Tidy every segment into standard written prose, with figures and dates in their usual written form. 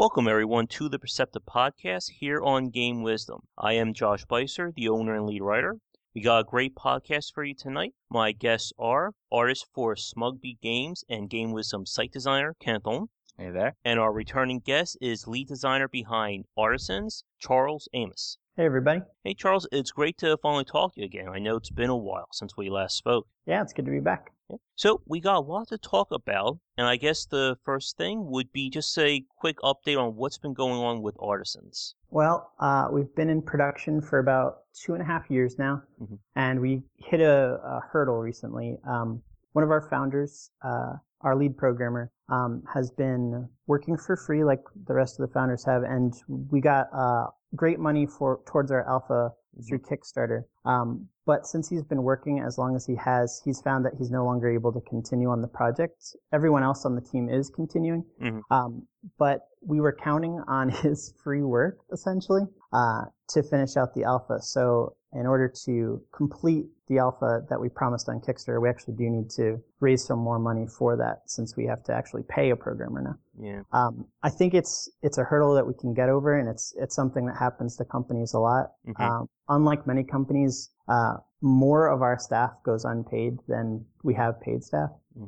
Welcome, everyone, to the Perceptive Podcast here on Game Wisdom. I am Josh Beiser, the owner and lead writer. We got a great podcast for you tonight. My guests are artist for Smugby Games and Game Wisdom site designer Kenneth Olm. Hey there. And our returning guest is lead designer behind Artisans, Charles Amos. Hey, everybody. Hey, Charles, it's great to finally talk to you again. I know it's been a while since we last spoke. Yeah, it's good to be back. So we got a lot to talk about, and I guess the first thing would be just a quick update on what's been going on with Artisans. Well, we've been in production for about 2.5 years now, and we hit a hurdle recently. One of our founders, our lead programmer, has been working for free like the rest of the founders have, and we got great money towards our alpha through Kickstarter. But since he's been working as long as he has, he's found that he's no longer able to continue on the project. Everyone else on the team is continuing. But we were counting on his free work, essentially, to finish out the alpha. So in order to complete the alpha that we promised on Kickstarter, we actually do need to raise some more money for that, since we have to actually pay a programmer now. Yeah. I think it's a hurdle that we can get over, and it's something that happens to companies a lot. Unlike many companies, more of our staff goes unpaid than we have paid staff.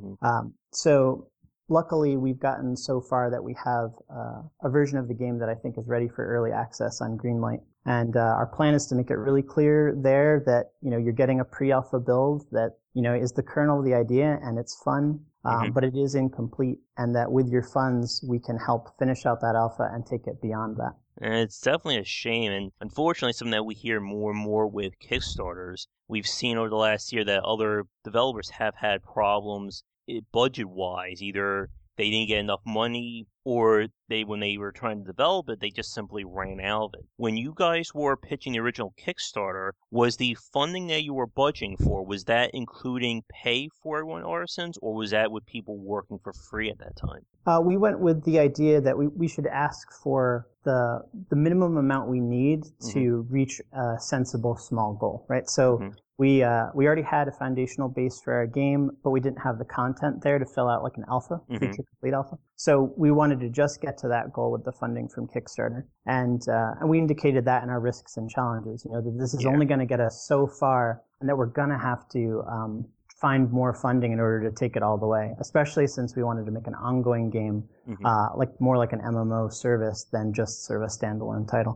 So luckily, we've gotten so far that we have a version of the game that I think is ready for early access on Greenlight. And our plan is to make it really clear there that, you're getting a pre-alpha build that, is the kernel of the idea and it's fun, but it is incomplete, and that with your funds, we can help finish out that alpha and take it beyond that. And it's definitely a shame, and unfortunately something that we hear more and more with Kickstarters. We've seen over the last year that other developers have had problems budget-wise. Either they didn't get enough money, or when they were trying to develop it, they just simply ran out of it. When you guys were pitching the original Kickstarter, was the funding that you were budgeting for, was that including pay for everyone Artisans, or was that with people working for free at that time? We went with the idea that we should ask for the minimum amount we need to reach a sensible small goal, right? So we already had a foundational base for our game, but we didn't have the content there to fill out like an alpha, feature complete alpha. So we wanted to just get to that goal with the funding from Kickstarter. And we indicated that in our risks and challenges, that this is only going to get us so far, and that we're going to have to find more funding in order to take it all the way, especially since we wanted to make an ongoing game, more like an MMO service than just sort of a standalone title.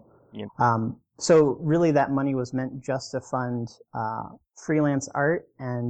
So really that money was meant just to fund freelance art and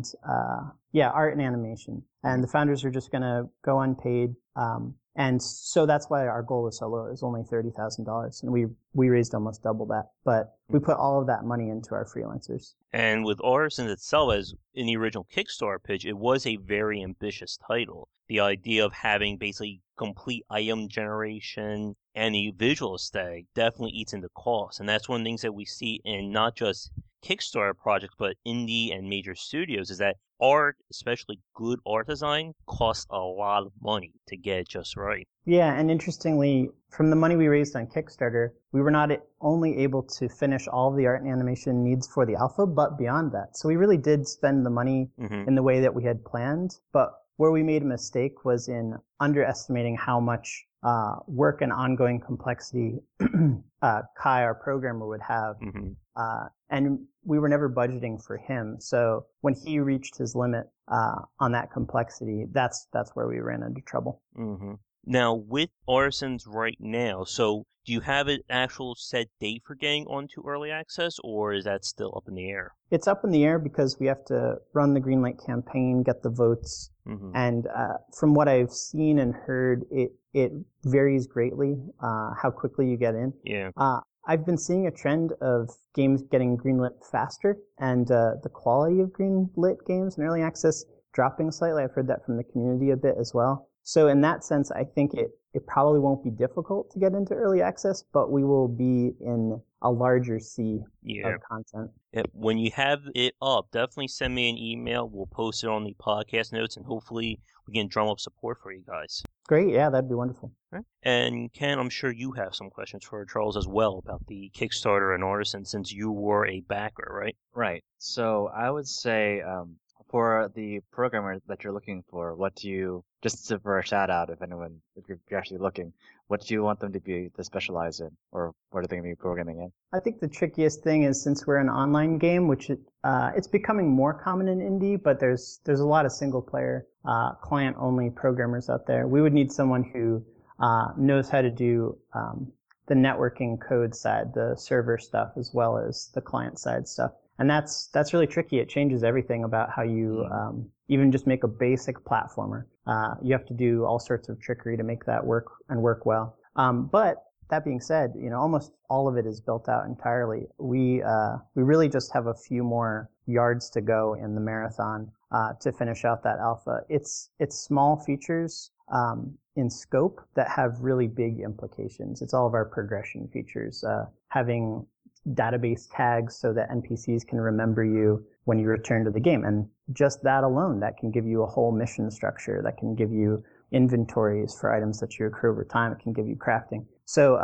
art and animation. And the founders are just going to go unpaid. And so that's why our goal was so low. It was only $30,000, and we raised almost double that. But we put all of that money into our freelancers. And with Artisans itself, as in the original Kickstarter pitch, it was a very ambitious title. The idea of having basically complete item generation and the visual aesthetic definitely eats into cost. And that's one of the things that we see in not just Kickstarter projects, but indie and major studios, is that art, especially good art design, costs a lot of money to get it just right. Yeah, and interestingly, from the money we raised on Kickstarter, we were not only able to finish all of the art and animation needs for the alpha, but beyond that. So we really did spend the money in the way that we had planned, but where we made a mistake was in underestimating how much work and ongoing complexity Kai, our programmer, would have. And we were never budgeting for him. So when he reached his limit on that complexity, that's where we ran into trouble. Now, with Artisans right now, so do you have an actual set date for getting onto early access, or is that still up in the air? It's up in the air because we have to run the Greenlight campaign, get the votes, and from what I've seen and heard, it varies greatly how quickly you get in. I've been seeing a trend of games getting greenlit faster, and the quality of greenlit games in early access dropping slightly. I've heard that from the community a bit as well. So in that sense, I think it probably won't be difficult to get into early access, but we will be in a larger sea of content. When you have it up, definitely send me an email. We'll post it on the podcast notes, and hopefully we can drum up support for you guys. Great, yeah, that'd be wonderful. Right. And Ken, I'm sure you have some questions for Charles as well about the Kickstarter and Artisan, since you were a backer, right? Right. So I would say For the programmer that you're looking for, just for a shout out, if you're actually looking, what do you want them to specialize in, or what are they going to be programming in? I think the trickiest thing is, since we're an online game, which it's becoming more common in indie, but there's a lot of single player client only programmers out there. We would need someone who knows how to do the networking code side, the server stuff, as well as the client side stuff. And that's really tricky. It changes everything about how you even just make a basic platformer. You have to do all sorts of trickery to make that work and work well. But that being said, almost all of it is built out entirely. We really just have a few more yards to go in the marathon to finish out that alpha. It's small features in scope that have really big implications. It's all of our progression features, having database tags so that NPCs can remember you when you return to the game. And just that alone, that can give you a whole mission structure, that can give you inventories for items that you accrue over time. It can give you crafting. So,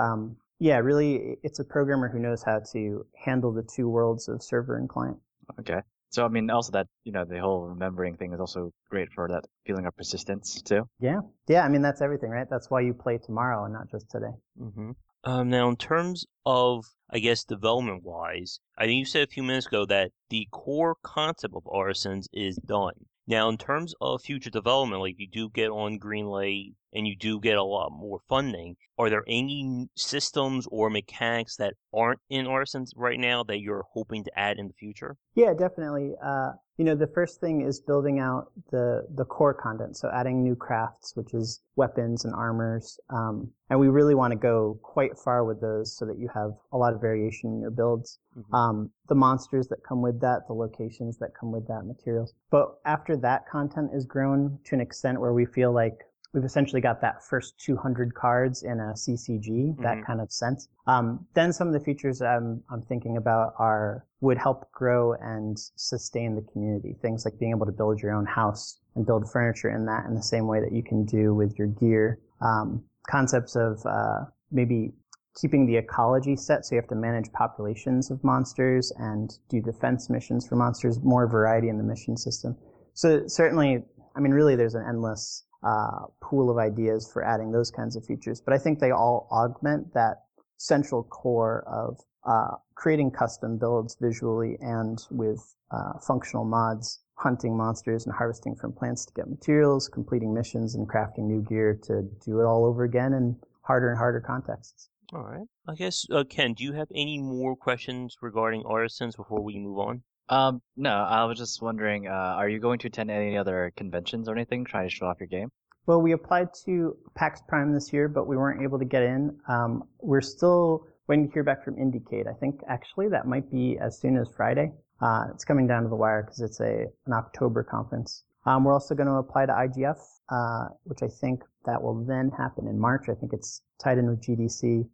really, it's a programmer who knows how to handle the two worlds of server and client. Okay. So, also that, the whole remembering thing is also great for that feeling of persistence too. Yeah. Yeah. That's everything, right? That's why you play tomorrow and not just today. Mm-hmm. Now, in terms of, I guess, development-wise, I think you said a few minutes ago that the core concept of Artisans is done. Now, in terms of future development, like you do get on Greenlight and you do get a lot more funding, are there any systems or mechanics that aren't in Artisans right now that you're hoping to add in the future? Yeah, definitely. The first thing is building out the core content, so adding new crafts, which is weapons and armors. And we really want to go quite far with those so that you have a lot of variation in your builds. Mm-hmm. The monsters that come with that, the locations that come with that, materials. But after that content is grown to an extent where we feel like we've essentially got that first 200 cards in a CCG, that kind of sense. Then some of the features I'm thinking about would help grow and sustain the community. Things like being able to build your own house and build furniture in that in the same way that you can do with your gear. Concepts of maybe keeping the ecology set, so you have to manage populations of monsters and do defense missions for monsters, more variety in the mission system. So certainly, really there's an endless pool of ideas for adding those kinds of features. But I think they all augment that central core of creating custom builds visually and with functional mods, hunting monsters and harvesting from plants to get materials, completing missions and crafting new gear to do it all over again in harder and harder contexts. All right. I guess, Ken, do you have any more questions regarding Artisans before we move on? No, I was just wondering, are you going to attend any other conventions or anything, trying to show off your game? Well, we applied to PAX Prime this year, but we weren't able to get in. We're still waiting to hear back from Indiecade. I think actually that might be as soon as Friday. It's coming down to the wire because it's an October conference. We're also going to apply to IGF, which I think that will then happen in March. I think it's tied in with GDC.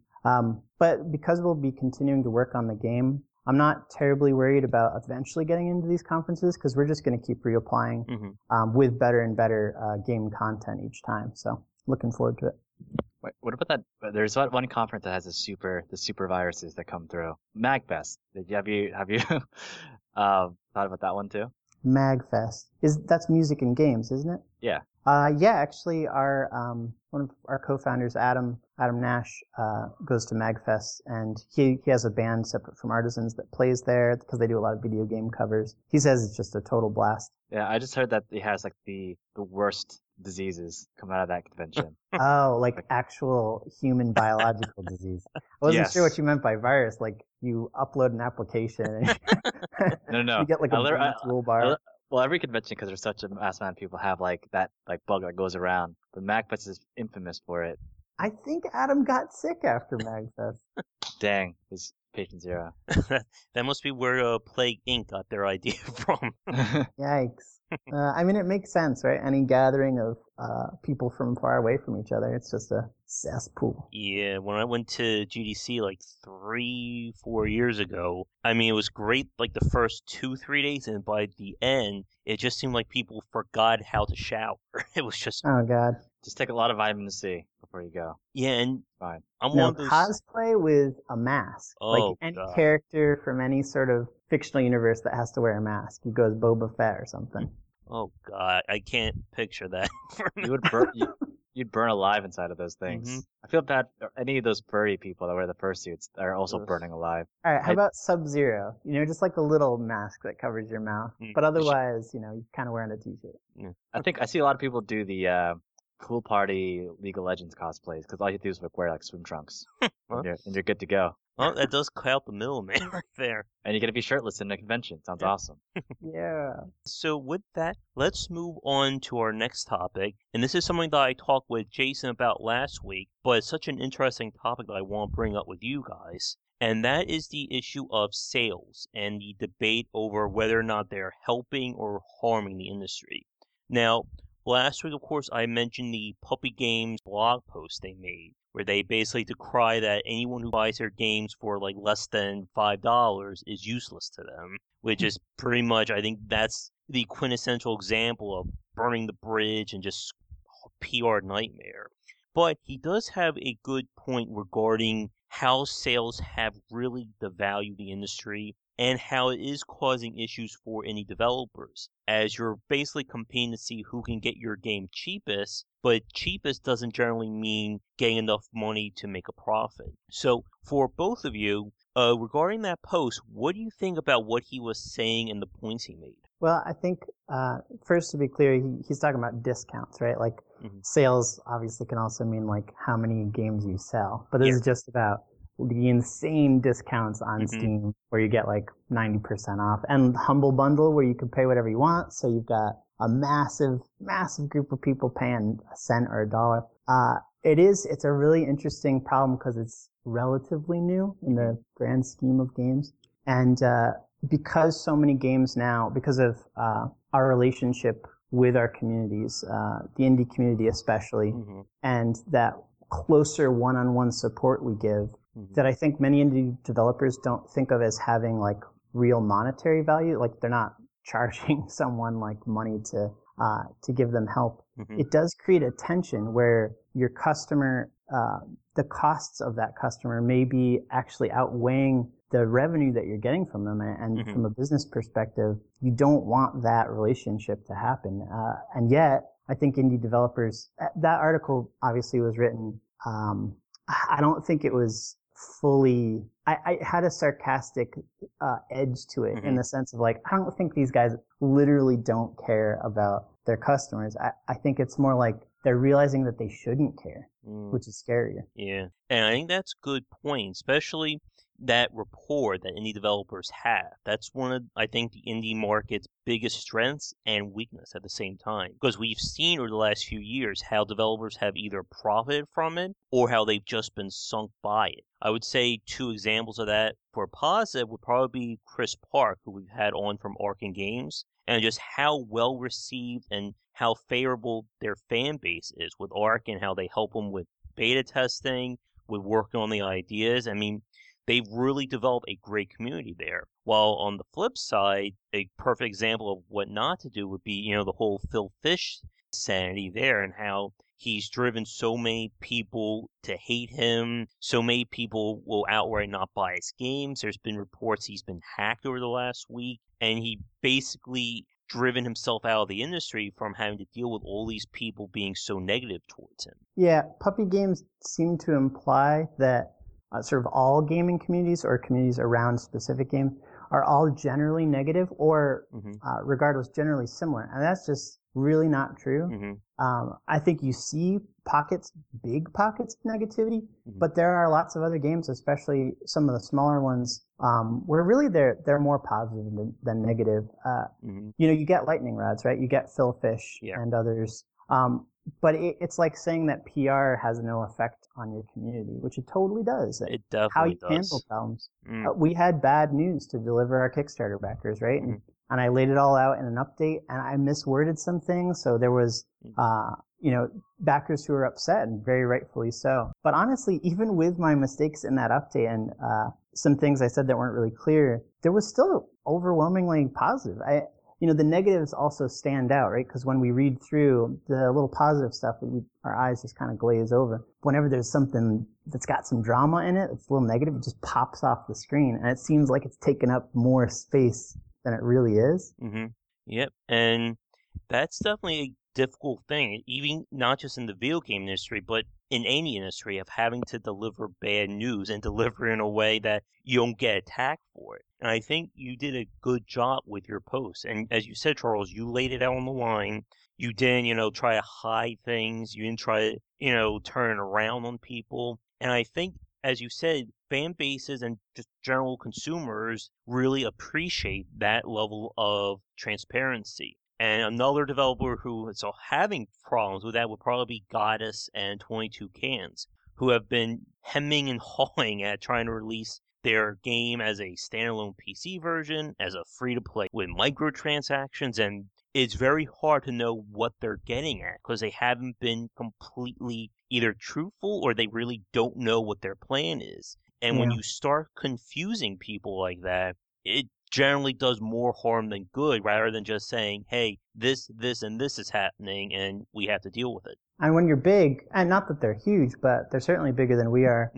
But because we'll be continuing to work on the game, I'm not terribly worried about eventually getting into these conferences because we're just going to keep reapplying with better and better game content each time. So looking forward to it. Wait, what about that? There's one conference that has the super viruses that come through. MagFest. Have you thought about that one too? MagFest. That's music and games, isn't it? Yeah. Actually, our one of our co-founders, Adam Nash, goes to MagFest, and he has a band separate from Artisans that plays there because they do a lot of video game covers. He says it's just a total blast. Yeah, I just heard that it has like the worst diseases come out of that convention. Oh, like actual human biological disease. I wasn't sure what you meant by virus. Like you upload an application and No. you get like a toolbar. Well, every convention, because there's such a mass amount of people, have like that bug that goes around. But MagFest is infamous for it. I think Adam got sick after MagFest. Dang, he's patient zero. That must be where Plague Inc. got their idea from. Yikes. It makes sense, right? Any gathering of people from far away from each other, it's just a cesspool. Yeah, when I went to GDC like 3-4 years ago, it was great like the first 2-3 days, and by the end, it just seemed like people forgot how to shower. It was just... Oh, God. Just take a lot of vitamin C before you go. Yeah, and fine. I'm one of those... cosplay with a mask. Oh, like any character from any sort of fictional universe that has to wear a mask. You go as Boba Fett or something. Oh God, I can't picture that for me. You would burn. You'd burn alive inside of those things. Mm-hmm. I feel bad for any of those furry people that wear the fursuits are also Ugh. burning alive. All right, how about Sub-Zero? Just like a little mask that covers your mouth, but otherwise, you're kind of wearing a t-shirt. Yeah. I think I see a lot of people do the pool party League of Legends cosplays because all you do is wear like swim trunks Well, and you're good to go. well, that does clout the middleman right there. And you get to be shirtless in a convention. Sounds awesome. Yeah. So with that, let's move on to our next topic. And this is something that I talked with Jason about last week, but it's such an interesting topic that I want to bring up with you guys. And that is the issue of sales and the debate over whether or not they're helping or harming the industry. Now, last week, of course, I mentioned the Puppy Games blog post they made, where they basically decry that anyone who buys their games for like less than $5 is useless to them, which is pretty much, I think that's the quintessential example of burning the bridge and just PR nightmare. But he does have a good point regarding how sales have really devalued the industry and how it is causing issues for any developers, as you're basically competing to see who can get your game cheapest, but cheapest doesn't generally mean getting enough money to make a profit. So for both of you, regarding that post, what do you think about what he was saying and the points he made? Well, I think first to be clear, he's talking about discounts, right? Like sales obviously can also mean like how many games you sell, but this is just about the insane discounts on Steam where you get like 90% off, and Humble Bundle where you can pay whatever you want. So you've got a massive group of people paying a cent or $1. It's a really interesting problem because it's relatively new in the grand scheme of games. And, because so many games now, because of, our relationship with our communities, the indie community especially, and that closer one-on-one support we give, that I think many indie developers don't think of as having like real monetary value. Like they're not charging someone like money to give them help. It does create a tension where your customer, the costs of that customer may be actually outweighing the revenue that you're getting from them. And from a business perspective, you don't want that relationship to happen. And yet I think indie developers, that article obviously was written, I don't think it was fully, I had a sarcastic edge to it in the sense of like, I don't think these guys literally don't care about their customers. I think it's more like they're realizing that they shouldn't care, which is scarier. Yeah, and I think that's a good point, especially that rapport that indie developers have. That's one of, I think, the indie market's biggest strengths and weakness at the same time. Because we've seen over the last few years how developers have either profited from it or how they've just been sunk by it. I would say two examples of that for positive would probably be Chris Park, who we've had on from Arkin Games, and just how well received and how favorable their fan base is with Ark and how they help them with beta testing, with working on the ideas. I mean, they've really developed a great community there. While on the flip side, a perfect example of what not to do would be, the whole Phil Fish sanity there and how he's driven so many people to hate him. So many people will outright not buy his games. There's been reports he's been hacked over the last week, and he basically driven himself out of the industry from having to deal with all these people being so negative towards him. Yeah, Puppy Games seem to imply that sort of all gaming communities or communities around specific games are all generally negative or regardless generally similar, and that's just really not true. I think you see big pockets of negativity, but there are lots of other games, especially some of the smaller ones, where really they're more positive than negative. You get lightning rods, right? You get Phil Fish and others. But it's like saying that PR has no effect on your community, which it totally does. It definitely does. How you handle problems. We had bad news to deliver our Kickstarter backers, right? And I laid it all out in an update, and I misworded some things, so there was, backers who were upset, and very rightfully so. But honestly, even with my mistakes in that update and some things I said that weren't really clear, there was still overwhelmingly positive. the negatives also stand out, right? Because when we read through the little positive stuff, our eyes just kind of glaze over. Whenever there's something that's got some drama in it, it's a little negative, it just pops off the screen, and it seems like it's taken up more space than it really is. Mm-hmm. Yep, and that's definitely a difficult thing, even not just in the video game industry, but in any industry, of having to deliver bad news and deliver in a way that you don't get attacked for it. And I think you did a good job with your post. And as you said, Charles, you laid it out on the line. You didn't, try to hide things. You didn't try to, turn it around on people. And I think, as you said, fan bases and just general consumers really appreciate that level of transparency. And another developer who is having problems with that would probably be Goddess and 22 Cans, who have been hemming and hawing at trying to release their game as a standalone PC version, as a free-to-play with microtransactions, and it's very hard to know what they're getting at because they haven't been completely either truthful or they really don't know what their plan is. And when you start confusing people like that, it generally does more harm than good rather than just saying, hey, this, and this is happening and we have to deal with it. And when you're big, and not that they're huge, but they're certainly bigger than we are,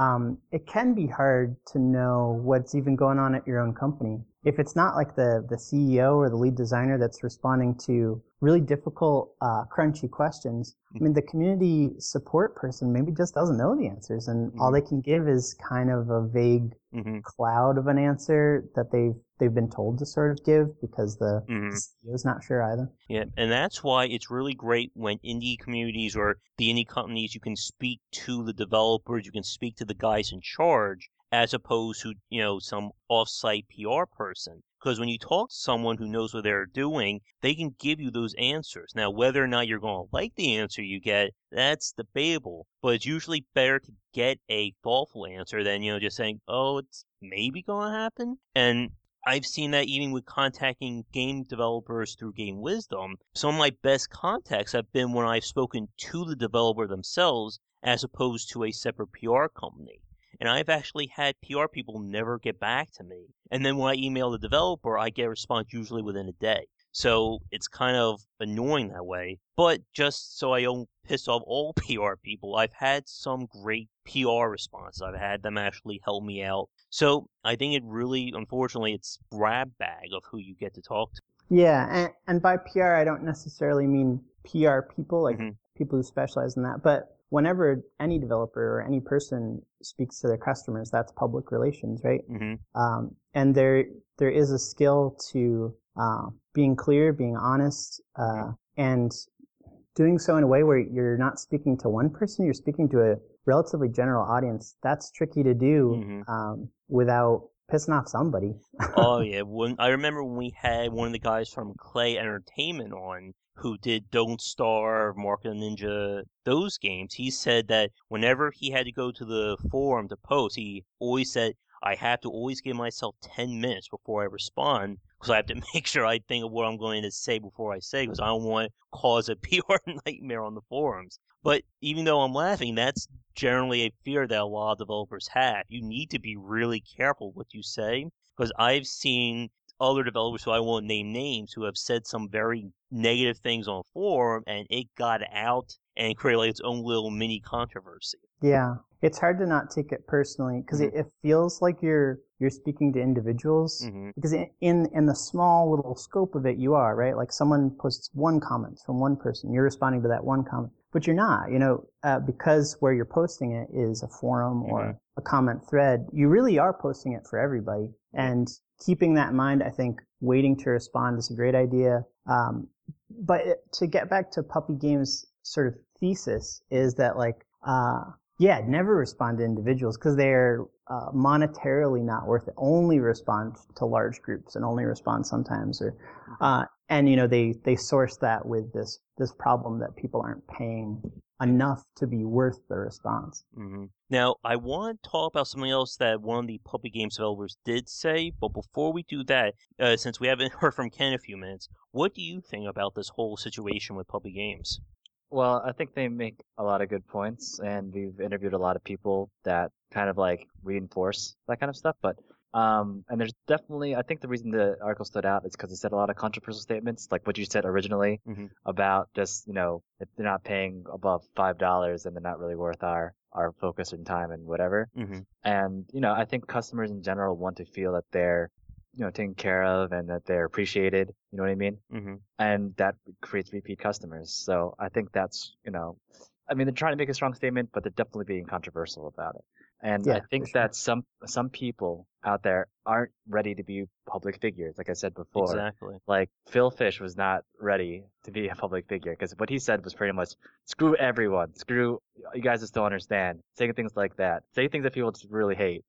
it can be hard to know what's even going on at your own company. If it's not like the CEO or the lead designer that's responding to really difficult, crunchy questions, I mean, the community support person maybe just doesn't know the answers, and all they can give is kind of a vague cloud of an answer that they've been told to sort of give because the CEO's not sure either. Yeah, and that's why it's really great when indie communities or the indie companies, you can speak to the developers, you can speak to the guys in charge, as opposed to, some off-site PR person. Because when you talk to someone who knows what they're doing, they can give you those answers. Now, whether or not you're going to like the answer you get, that's debatable. But it's usually better to get a thoughtful answer than, just saying, oh, it's maybe going to happen. And I've seen that even with contacting game developers through Game Wisdom. Some of my best contacts have been when I've spoken to the developer themselves as opposed to a separate PR company. And I've actually had PR people never get back to me. And then when I email the developer, I get a response usually within a day. So it's kind of annoying that way. But just so I don't piss off all PR people, I've had some great PR responses. I've had them actually help me out. So I think it really, unfortunately, it's grab bag of who you get to talk to. Yeah, and by PR, I don't necessarily mean PR people, like people who specialize in that, but whenever any developer or any person speaks to their customers, that's public relations, right? And there is a skill to being clear, being honest, and doing so in a way where you're not speaking to one person, you're speaking to a relatively general audience. That's tricky to do without pissing off somebody. Oh, yeah. I remember when we had one of the guys from Clay Entertainment on, who did Don't Starve, Mark of the Ninja, those games, he said that whenever he had to go to the forum to post, he always said, I have to always give myself 10 minutes before I respond, because I have to make sure I think of what I'm going to say before I say, because I don't want to cause a PR nightmare on the forums. But even though I'm laughing, that's generally a fear that a lot of developers have. You need to be really careful what you say, because I've seen other developers who I won't name names who have said some very negative things on a forum, and it got out and created like its own little mini controversy. Yeah, it's hard to not take it personally because it feels like you're speaking to individuals because in the small little scope of it you are, right? Like someone posts one comment from one person, you're responding to that one comment, but you're not, because where you're posting it is a forum or a comment thread, you really are posting it for everybody. And keeping that in mind, I think waiting to respond is a great idea. But to get back to Puppy Games' sort of thesis is that never respond to individuals because they're monetarily not worth it. Only respond to large groups and only respond sometimes. They source that with this problem that people aren't paying enough to be worth the response. Now, I want to talk about something else that one of the Puppy Games developers did say, but before we do that, since we haven't heard from Ken in a few minutes, what do you think about this whole situation with Puppy Games? Well, I think they make a lot of good points, and we've interviewed a lot of people that kind of reinforce that kind of stuff. But And there's definitely, I think the reason the article stood out is because it said a lot of controversial statements, like what you said originally about just, if they're not paying above $5, then they're not really worth our focus and time and whatever. And, I think customers in general want to feel that they're, taken care of and that they're appreciated. You know what I mean? And that creates repeat customers. So I think that's, they're trying to make a strong statement, but they're definitely being controversial about it. And Yeah, I think that some people out there aren't ready to be public figures, like I said before. Exactly. Like Phil Fish was not ready to be a public figure because what he said was pretty much screw everyone, screw you guys just don't understand, saying things like that, saying things that people just really hate,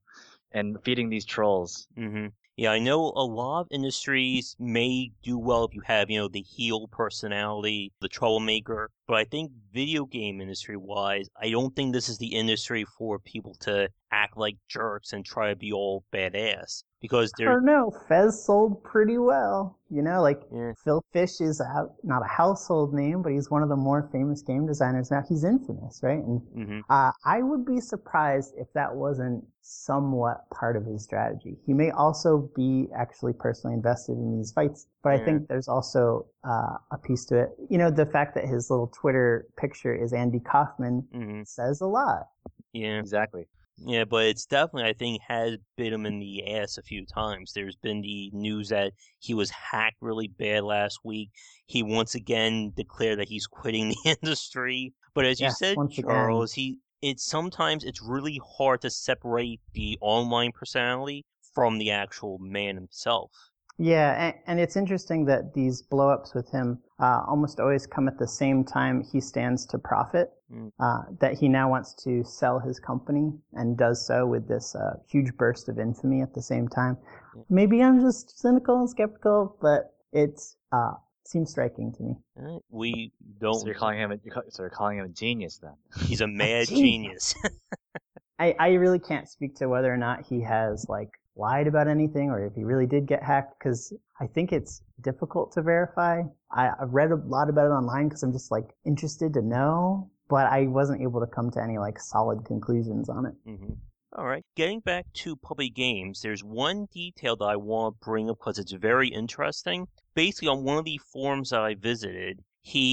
and feeding these trolls. Yeah, I know a lot of industries may do well if you have, the heel personality, the troublemaker, but I think video game industry-wise, I don't think this is the industry for people to act like jerks and try to be all badass. Because I don't know. Fez sold pretty well. Yeah. Phil Fish is not a household name, but he's one of the more famous game designers now. He's infamous, right? And I would be surprised if that wasn't somewhat part of his strategy. He may also be actually personally invested in these fights, but I think there's also a piece to it. The fact that his little Twitter picture is Andy Kaufman says a lot. Yeah. Exactly. Yeah, but it's definitely, I think, has bit him in the ass a few times. There's been the news that he was hacked really bad last week. He once again declared that he's quitting the industry. But as you said, Charles, sometimes it's really hard to separate the online personality from the actual man himself. Yeah, and it's interesting that these blow-ups with him almost always come at the same time he stands to profit, that he now wants to sell his company and does so with this huge burst of infamy at the same time. Maybe I'm just cynical and skeptical, but it seems striking to me. We don't... So you're calling him a genius then? He's a mad genius. I really can't speak to whether or not he has, lied about anything or if he really did get hacked, because I think it's difficult to verify. I've read a lot about it online because I'm just interested to know, but I wasn't able to come to any solid conclusions on it. All right. Getting back to Puppy Games, there's one detail that I want to bring up because it's very interesting. Basically, on one of the forums that I visited,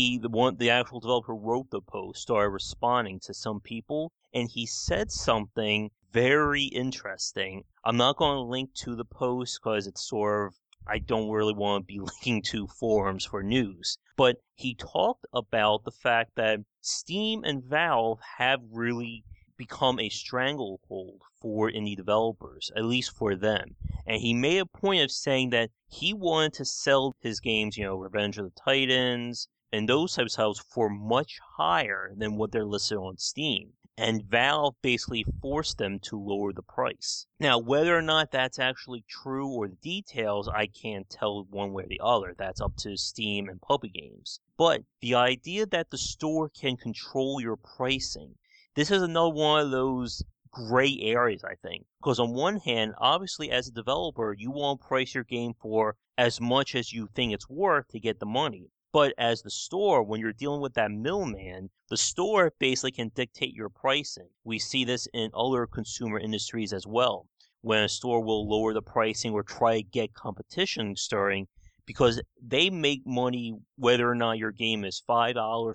the actual developer wrote the post, started responding to some people, and he said something very interesting. I'm not going to link to the post because it's I don't really want to be linking to forums for news. But he talked about the fact that Steam and Valve have really become a stranglehold for indie developers, at least for them. And he made a point of saying that he wanted to sell his games, Revenge of the Titans, and those types of titles for much higher than what they're listed on Steam. And Valve basically forced them to lower the price. Now, whether or not that's actually true or the details, I can't tell one way or the other. That's up to Steam and Puppy Games. But the idea that the store can control your pricing, this is another one of those gray areas, I think. Because on one hand, obviously as a developer, you want to price your game for as much as you think it's worth to get the money. But as the store, when you're dealing with that middleman, the store basically can dictate your pricing. We see this in other consumer industries as well, when a store will lower the pricing or try to get competition stirring because they make money whether or not your game is $5 or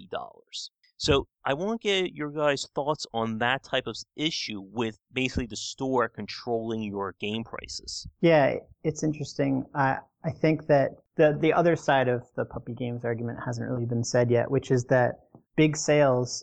$50. So I want to get your guys' thoughts on that type of issue with basically the store controlling your game prices. Yeah, it's interesting. I think that the other side of the Puppy Games argument hasn't really been said yet, which is that big sales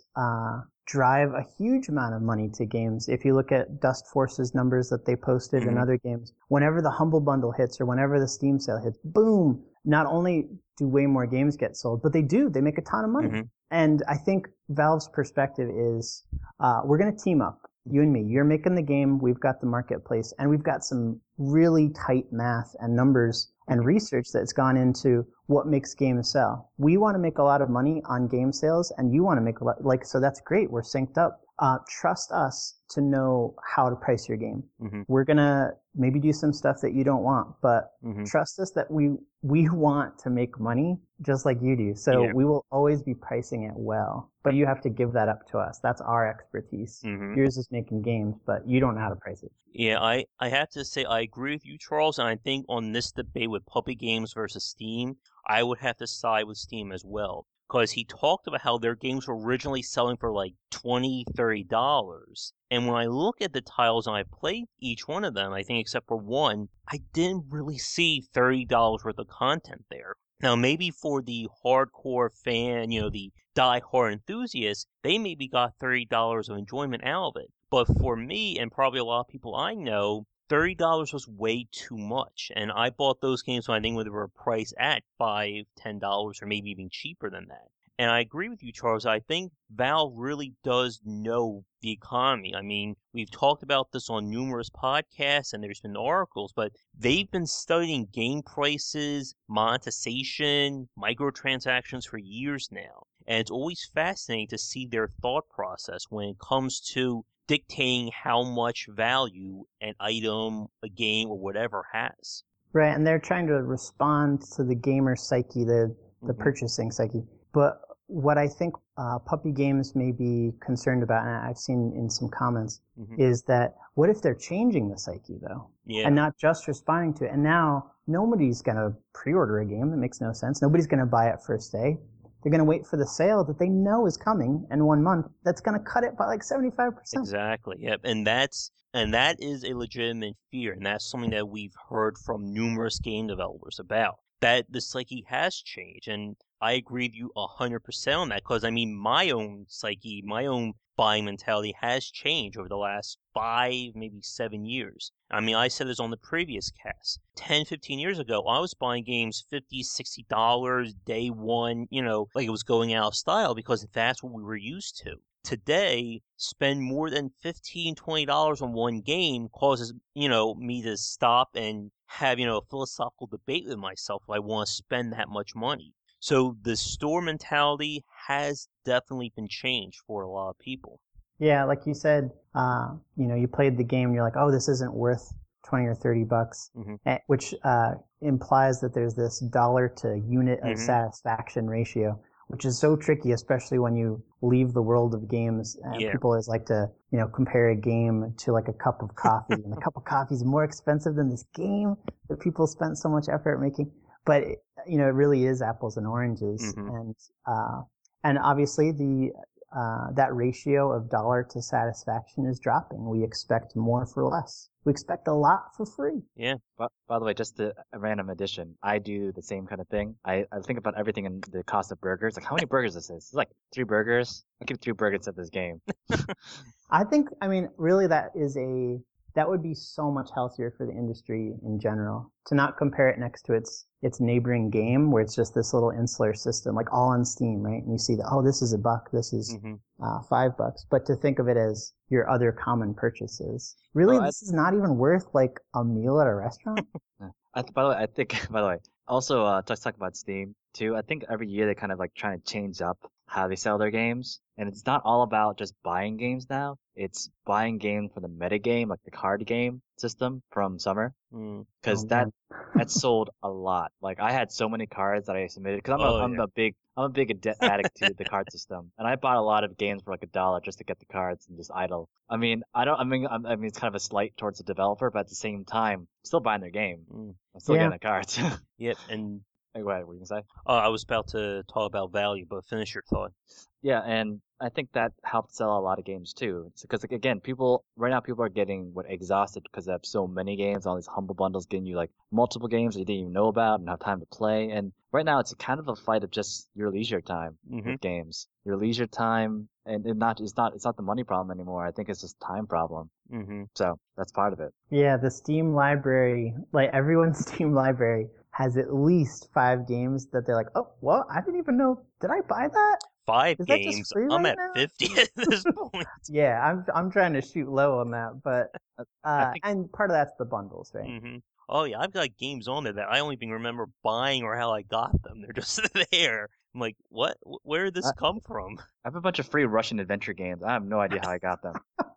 drive a huge amount of money to games. If you look at Dust Force's numbers that they posted in other games, whenever the Humble Bundle hits or whenever the Steam sale hits, boom, not only do way more games get sold, but they make a ton of money. And I think Valve's perspective is, we're going to team up, you and me. You're making the game, we've got the marketplace, and we've got some really tight math and numbers and research that's gone into what makes games sell. We want to make a lot of money on game sales, and you want to make a lot, so that's great, we're synced up. Trust us to know how to price your game. We're going to maybe do some stuff that you don't want, but trust us that we want to make money just like you do. So Yeah. we will always be pricing it well, but you have to give that up to us. That's our expertise. Yours is making games, but you don't know how to price it. Yeah, I have to say I agree with you, Charles, and I think on this debate with Puppy Games versus Steam, I would have to side with Steam as well. Because he talked about how their games were originally selling for like $20, $30. And when I look at the titles and I played each one of them, I think except for one, I didn't really see $30 worth of content there. Now, maybe for the hardcore fan, the die-hard enthusiasts, they maybe got $30 of enjoyment out of it. But for me, and probably a lot of people I know, $30 was way too much. And I bought those games when I think they were priced at $5, $10, or maybe even cheaper than that. And I agree with you, Charles. I think Valve really does know the economy. I mean, we've talked about this on numerous podcasts and there's been articles, but they've been studying game prices, monetization, microtransactions for years now. And it's always fascinating to see their thought process when it comes to dictating how much value an item, a game, or whatever has. Right, and they're trying to respond to the gamer psyche, the purchasing psyche. But what I think Puppy Games may be concerned about, and I've seen in some comments, is that what if they're changing the psyche, though? Yeah. And not just responding to it. And now nobody's going to pre-order a game. That makes no sense. Nobody's going to buy it first day. They're going to wait for the sale that they know is coming in 1 month. That's going to cut it by like 75%. Exactly. Yep. And that is a legitimate fear, and that's something that we've heard from numerous game developers about. That the psyche has changed, and I agree with you 100% on that. Because I mean, my own psyche, my own buying mentality has changed over the last 5, maybe 7 years. I mean, I said this on the previous cast. 10, 15 years ago, I was buying games $50, $60 day one, like it was going out of style because that's what we were used to. Today, spend more than $15, $20 on one game causes, me to stop and have, a philosophical debate with myself if I want to spend that much money. So the store mentality has definitely been changed for a lot of people. Yeah, like you said, you played the game and you're like, oh, this isn't worth 20 or 30 bucks, which implies that there's this dollar to unit of satisfaction ratio, which is so tricky, especially when you leave the world of games. People always like to, compare a game to like a cup of coffee, and a cup of coffee is more expensive than this game that people spent so much effort making. But it really is apples and oranges, and obviously that ratio of dollar to satisfaction is dropping. We expect more for less. We expect a lot for free. Yeah. But by the way, just a random addition. I do the same kind of thing. I think about everything in the cost of burgers. Like, how many burgers this is? It's like 3 burgers. I'll give 3 burgers at this game. Really that would be so much healthier for the industry in general. To not compare it next to its neighboring game where it's just this little insular system, like all on Steam, right? And you see that, this is $1, this is $5. But to think of it as your other common purchases. Really, this is not even worth like a meal at a restaurant? By the way, also, let's talk about Steam too. I think every year they kind of like trying to change up how they sell their games. And it's not all about just buying games now. It's buying games for the metagame, like the card game system from Summer. Because that sold a lot. Like, I had so many cards that I submitted, because I'm a big addict to the card system. And I bought a lot of games for like $1 just to get the cards and just idle. I mean, it's kind of a slight towards the developer, but at the same time, I'm still buying their game. I'm still getting the cards. Yep, and go ahead, what were you gonna say? I was about to talk about value, but finish your thought. Yeah, and I think that helped sell a lot of games too. Because again, right now people are getting exhausted because they have so many games. All these humble bundles getting you like multiple games that you didn't even know about and have time to play. And right now it's kind of a fight of just your leisure time with games. Your leisure time, and it's not the money problem anymore. I think it's just time problem. So that's part of it. Yeah, the Steam library, like everyone's Steam library, has at least 5 games that they're like, oh, well, I didn't even know. Did I buy that? 5 Is games. That just free I'm right at now? 50 at this point. Yeah, I'm trying to shoot low on that, but and part of that's the bundles, right? Oh yeah, I've got games on there that I don't even remember buying or how I got them. They're just there. I'm like, what? Where did this come from? I have a bunch of free Russian adventure games. I have no idea how I got them.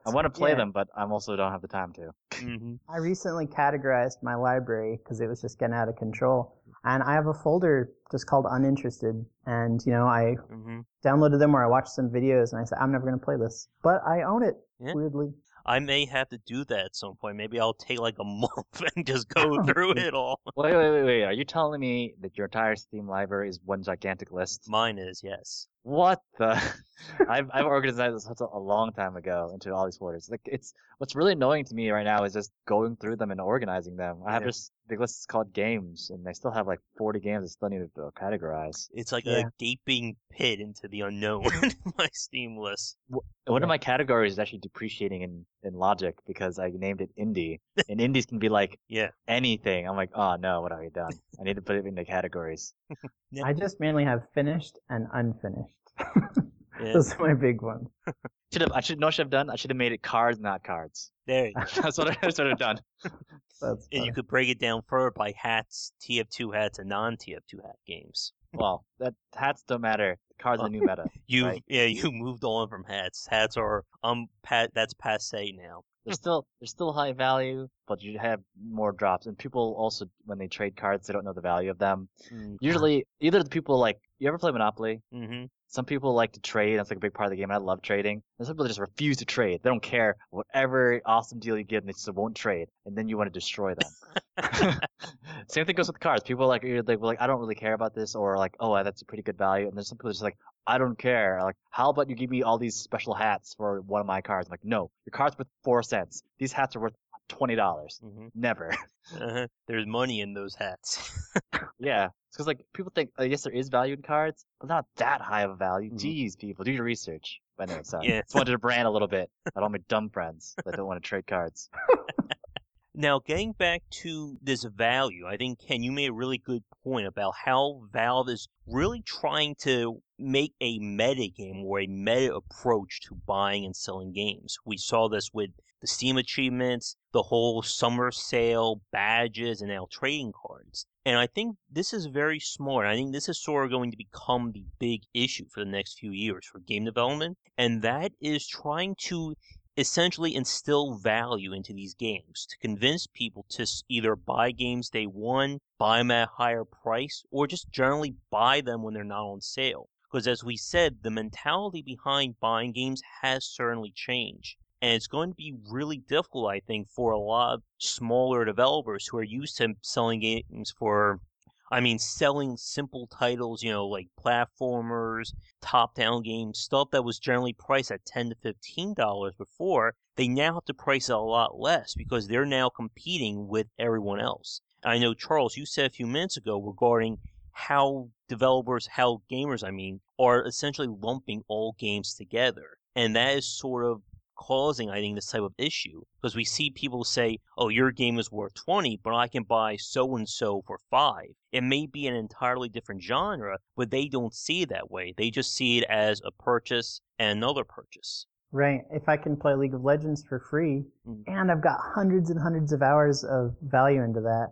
I want to play them, but I also don't have the time to. Mm-hmm. I recently categorized my library because it was just getting out of control. And I have a folder just called Uninterested. And, I downloaded them or I watched some videos and I said, I'm never going to play this. But I own it, weirdly. I may have to do that at some point. Maybe I'll take like a month and just go through it all. Wait. Are you telling me that your entire Steam library is one gigantic list? Mine is, yes. What the? I've organized this a long time ago into all these folders. Like what's really annoying to me right now is just going through them and organizing them. I have this big list called games, and I still have like 40 games I still need to categorize. It's like a gaping pit into the unknown in my Steam list. One of my categories is actually depreciating in Logic because I named it indie, and indies can be like anything. I'm like, oh no, what have I done? I need to put it into categories. I just mainly have finished and unfinished. Those are my big ones. I should have done. I should have made it cards, not cards. There you go. That's what I should have done. And you could break it down further by hats, TF2 hats, and non-TF2 hat games. Well, hats don't matter. Cards are the new meta. You moved on from hats. Hats are that's passe now. They're still high value, but you have more drops. And people also, when they trade cards, they don't know the value of them. Usually, either the people you ever play Monopoly? Mm-hmm. Some people like to trade. That's like a big part of the game. I love trading. And some people just refuse to trade. They don't care whatever awesome deal you give, and they just won't trade. And then you want to destroy them. Same thing goes with cards. People are like, I don't really care about this, or like, oh, that's a pretty good value. And there's some people just like, I don't care. Like, how about you give me all these special hats for one of my cards? I'm like, no, your card's worth 4 cents. These hats are worth $20. Never. There's money in those hats. Yeah. It's because people think, yes, there is value in cards, but not that high of a value. Jeez, people, do your research. But anyway, sorry. Just wanted to brand a little bit at all my dumb friends that don't want to trade cards. Now, getting back to this value, I think, Ken, you made a really good point about how Valve is really trying to make a meta game or a meta approach to buying and selling games. We saw this with the Steam achievements, the whole summer sale, badges, and now trading cards. And I think this is very smart. I think this is sort of going to become the big issue for the next few years for game development, and that is trying to essentially instill value into these games to convince people to either buy games day one, buy them at a higher price, or just generally buy them when they're not on sale. Because as we said, the mentality behind buying games has certainly changed. And it's going to be really difficult, I think, for a lot of smaller developers who are used to selling games selling simple titles, like platformers, top-down games, stuff that was generally priced at $10 to $15 before. They now have to price it a lot less because they're now competing with everyone else. And I know, Charles, you said a few minutes ago regarding how gamers, are essentially lumping all games together. And that is sort of causing, I think, this type of issue, because we see people say, oh, your game is worth 20, but I can buy so-and-so for 5. It may be an entirely different genre, but they don't see it that way. They just see it as a purchase and another purchase. Right. If I can play League of Legends for free, and I've got hundreds and hundreds of hours of value into that,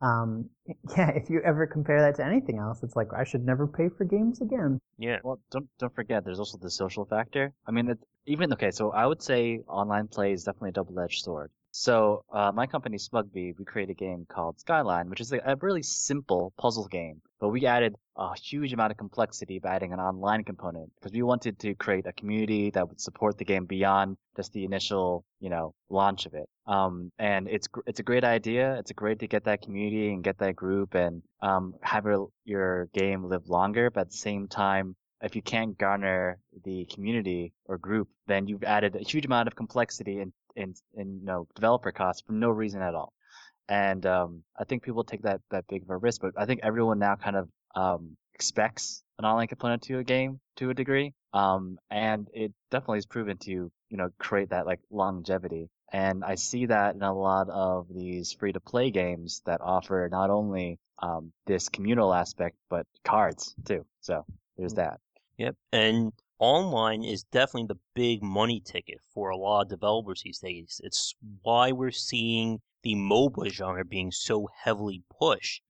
if you ever compare that to anything else, it's like, I should never pay for games again. Yeah. Well, don't forget, there's also the social factor. So I would say online play is definitely a double-edged sword. So my company, Smugby, we created a game called Skyline, which is a really simple puzzle game. But we added a huge amount of complexity by adding an online component because we wanted to create a community that would support the game beyond just the initial, launch of it. And it's a great idea. It's great to get that community and get that group and have your game live longer. But at the same time, if you can't garner the community or group, then you've added a huge amount of complexity and developer costs for no reason at all. And I think people take that big of a risk, but I think everyone now kind of expects an online component to a game to a degree. And it definitely is proven to create that longevity. And I see that in a lot of these free-to-play games that offer not only this communal aspect, but cards too. So there's that. Yep. And online is definitely the big money ticket for a lot of developers these days. It's why we're seeing the MOBA genre being so heavily pushed,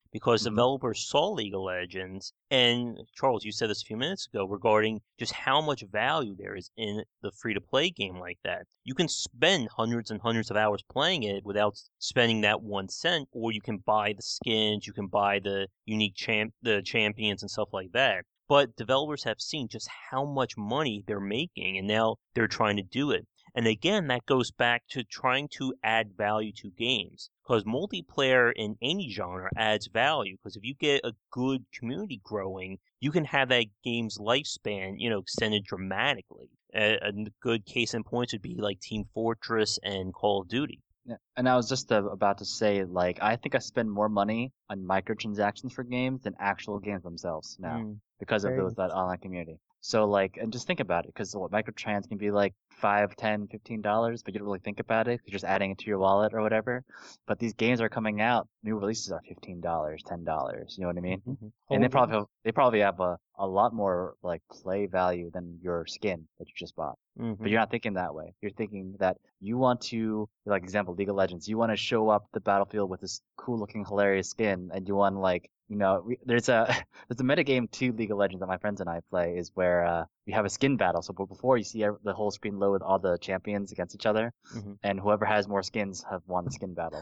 because developers saw League of Legends, and Charles, you said this a few minutes ago regarding just how much value there is in the free-to-play game like that. You can spend hundreds and hundreds of hours playing it without spending that 1 cent, or you can buy the skins, you can buy the unique champions and stuff like that. But developers have seen just how much money they're making, and now they're trying to do it. And again, that goes back to trying to add value to games. Because multiplayer in any genre adds value. Because if you get a good community growing, you can have that game's lifespan, extended dramatically. A good case in point would be like Team Fortress and Call of Duty. Yeah. And I was just about to say, I think I spend more money on microtransactions for games than actual games themselves now because of that online community. So and just think about it, because microtrans can be like $5, $10, $15, but you don't really think about it. You're just adding it to your wallet or whatever. But these games are coming out. New releases are $15, $10. You know what I mean? Mm-hmm. And they probably have a lot more play value than your skin that you just bought. Mm-hmm. But you're not thinking that way. You're thinking that you want to, example, League of Legends. You want to show up the battlefield with this cool looking, hilarious skin, and you want there's a metagame to League of Legends that my friends and I play is where we have a skin battle. So before you see the whole screen load with all the champions against each other, and whoever has more skins have won the skin battle.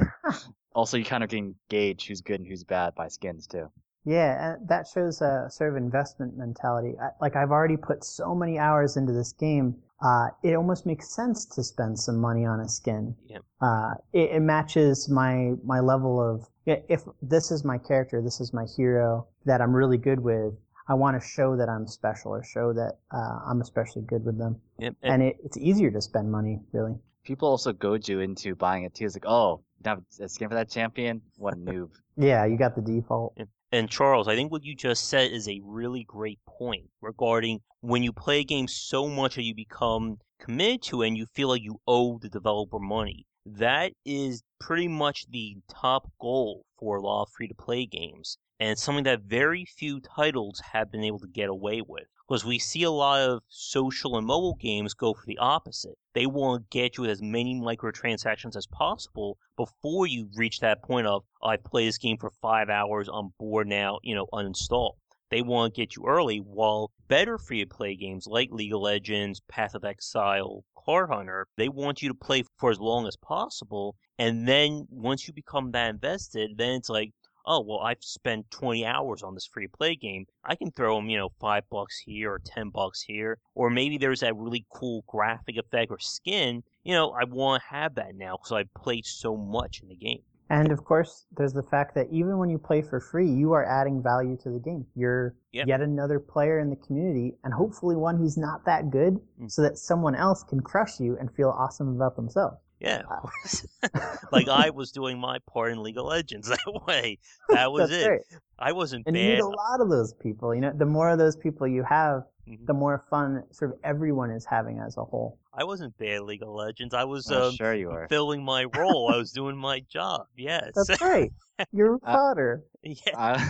Also, you kind of can gauge who's good and who's bad by skins too. Yeah, and that shows a sort of investment mentality. I've already put so many hours into this game, it almost makes sense to spend some money on a skin. Yeah. It matches my level of, if this is my character, this is my hero that I'm really good with, I want to show that I'm special or show that I'm especially good with them. Yep. And it's easier to spend money, really. People also goad you into buying it too. It's like, oh, you have a skin for that champion? What a noob. Yeah, you got the default. Yep. And Charles, I think what you just said is a really great point regarding when you play a game so much that you become committed to it and you feel like you owe the developer money. That is pretty much the top goal for a lot of free-to-play games, and it's something that very few titles have been able to get away with. Because we see a lot of social and mobile games go for the opposite. They want to get you as many microtransactions as possible before you reach that point of, I played this game for 5 hours, I'm bored now, uninstall. They want to get you early, while better free-to-play games like League of Legends, Path of Exile, Card Hunter, they want you to play for as long as possible, and then once you become that invested, then it's like, oh, well, I've spent 20 hours on this free-to-play game. I can throw them, $5 here or $10 here. Or maybe there's that really cool graphic effect or skin. I want to have that now because I've played so much in the game. And of course, there's the fact that even when you play for free, you are adding value to the game. You're yet another player in the community, and hopefully one who's not that good, so that someone else can crush you and feel awesome about themselves. Yeah, of course. Like I was doing my part in League of Legends that way. That was That's it. Great. I wasn't and bad. You need a lot of those people. The more of those people you have, the more fun sort of everyone is having as a whole. I wasn't bad at League of Legends. I was sure you were. fulfilling my role. I was doing my job. Yes. That's right. You're a fodder. Yeah.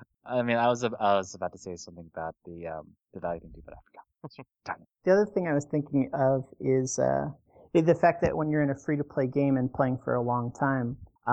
I was about to say something about the value thing, but I forgot. Darn it. The other thing I was thinking of is the fact that when you're in a free-to-play game and playing for a long time,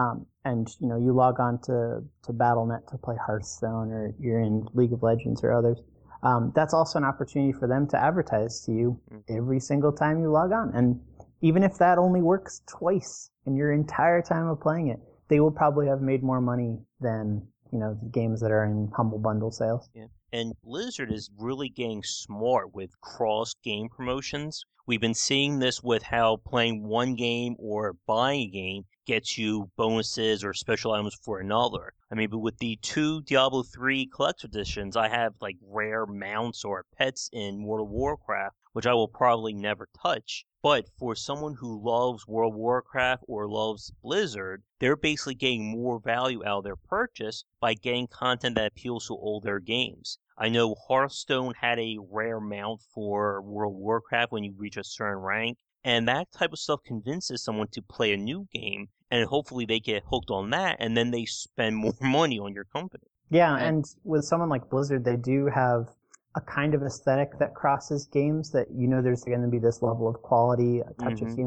and you log on to Battle.net to play Hearthstone, or you're in League of Legends or others, that's also an opportunity for them to advertise to you every single time you log on. And even if that only works twice in your entire time of playing it, they will probably have made more money than the games that are in Humble Bundle sales. Yeah. And Blizzard is really getting smart with cross-game promotions. We've been seeing this with how playing one game or buying a game gets you bonuses or special items for another. But with the 2 Diablo 3 collector editions, I have rare mounts or pets in World of Warcraft, which I will probably never touch. But for someone who loves World of Warcraft or loves Blizzard, they're basically getting more value out of their purchase by getting content that appeals to all their games. I know Hearthstone had a rare mount for World of Warcraft when you reach a certain rank, and that type of stuff convinces someone to play a new game, and hopefully they get hooked on that, and then they spend more money on your company. Yeah, and with someone like Blizzard, they do have a kind of aesthetic that crosses games, that there's going to be this level of quality, a touch of humor.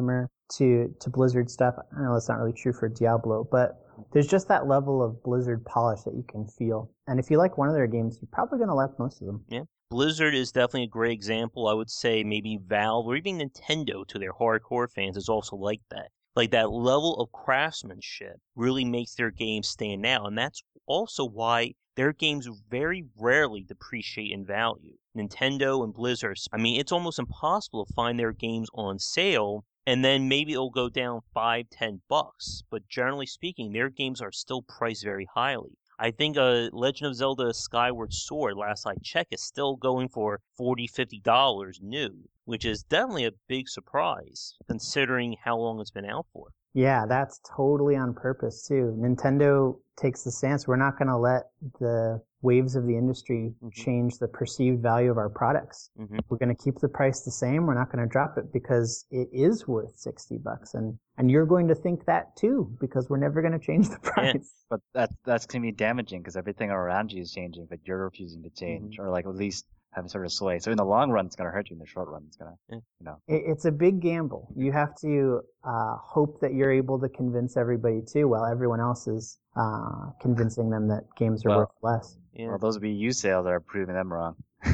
to Blizzard stuff. I know that's not really true for Diablo, but there's just that level of Blizzard polish that you can feel. And if you like one of their games, you're probably going to like most of them. Yeah. Blizzard is definitely a great example. I would say maybe Valve or even Nintendo, to their hardcore fans, is also like that. Like that level of craftsmanship really makes their games stand out. And that's also why their games very rarely depreciate in value. Nintendo and Blizzard, I mean, it's almost impossible to find their games on sale, and then maybe it'll go down $5-10. But generally speaking, their games are still priced very highly. I think Legend of Zelda Skyward Sword, last I checked, is still going for $40-50 new, which is definitely a big surprise considering how long it's been out for. Yeah, that's totally on purpose too. Nintendo takes the stance, we're not going to let the waves of the industry change the perceived value of our products. We're going to keep the price the same. We're not going to drop it because it is worth $60. And you're going to think that too, because we're never going to change the price. Yeah, but that's going to be damaging because everything around you is changing, but you're refusing to change, or like at least have a sort of sway. So in the long run, it's going to hurt you. In the short run, it's going to, It's a big gamble. You have to hope that you're able to convince everybody too, while everyone else is convincing them that games are worth less. Yeah. Well, those Wii U sales are proving them wrong.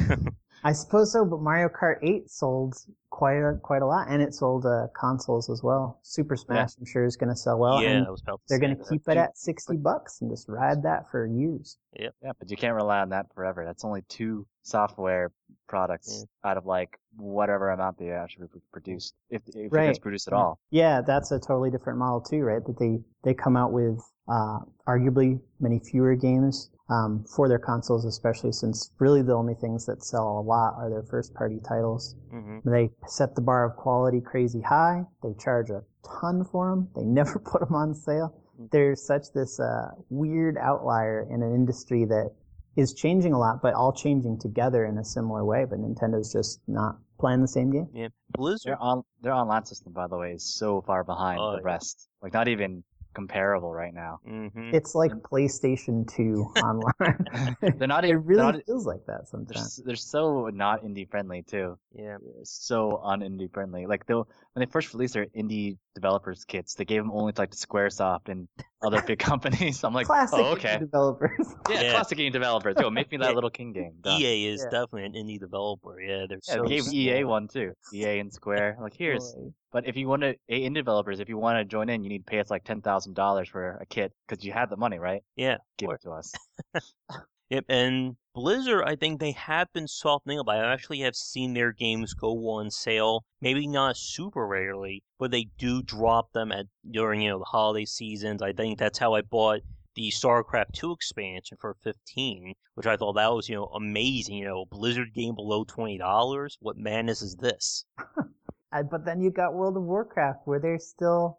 I suppose so, but Mario Kart 8 sold quite a lot, and it sold consoles as well. Super Smash, I'm sure, is going to sell well. Yeah, and I was about to they're say going to keep it at $60 and just ride that for years. Yep. Yeah, but you can't rely on that forever. That's only 2 software products out of like whatever amount they actually produced, if it gets produced at all. Yeah, that's a totally different model too, right? That they come out with arguably many fewer games for their consoles, especially since really the only things that sell a lot are their first-party titles. They set the bar of quality crazy high. They charge a ton for them. They never put them on sale. There's such this weird outlier in an industry that is changing a lot, but all changing together in a similar way. But Nintendo's just not playing the same game. Yeah, Blizzard. Their online system, by the way, is so far behind the rest. Like not even comparable right now. It's like PlayStation 2 online. They're not. It really feels like that sometimes. They're so not indie friendly too. Yeah, so un-indie friendly. Like when they first released their indie developers kits, they gave them only to like to SquareSoft and other big companies. I'm like, classic okay, developers. Yeah, classic game developers. Yo, make me that little King game. Done. EA is definitely an indie developer. Yeah, they're so. They gave EA one too. EA and Square. Like but if you want to, indie developers, if you want to join in, you need to pay us like $10,000 for a kit because you had the money, right? Yeah, give it to us. Yep, and Blizzard, I think they have been softening up. I actually have seen their games go on sale, maybe not super rarely, but they do drop them during the holiday seasons. I think that's how I bought the StarCraft 2 expansion for $15, which I thought that was amazing. Blizzard game below $20. What madness is this? But then you got World of Warcraft, where it's still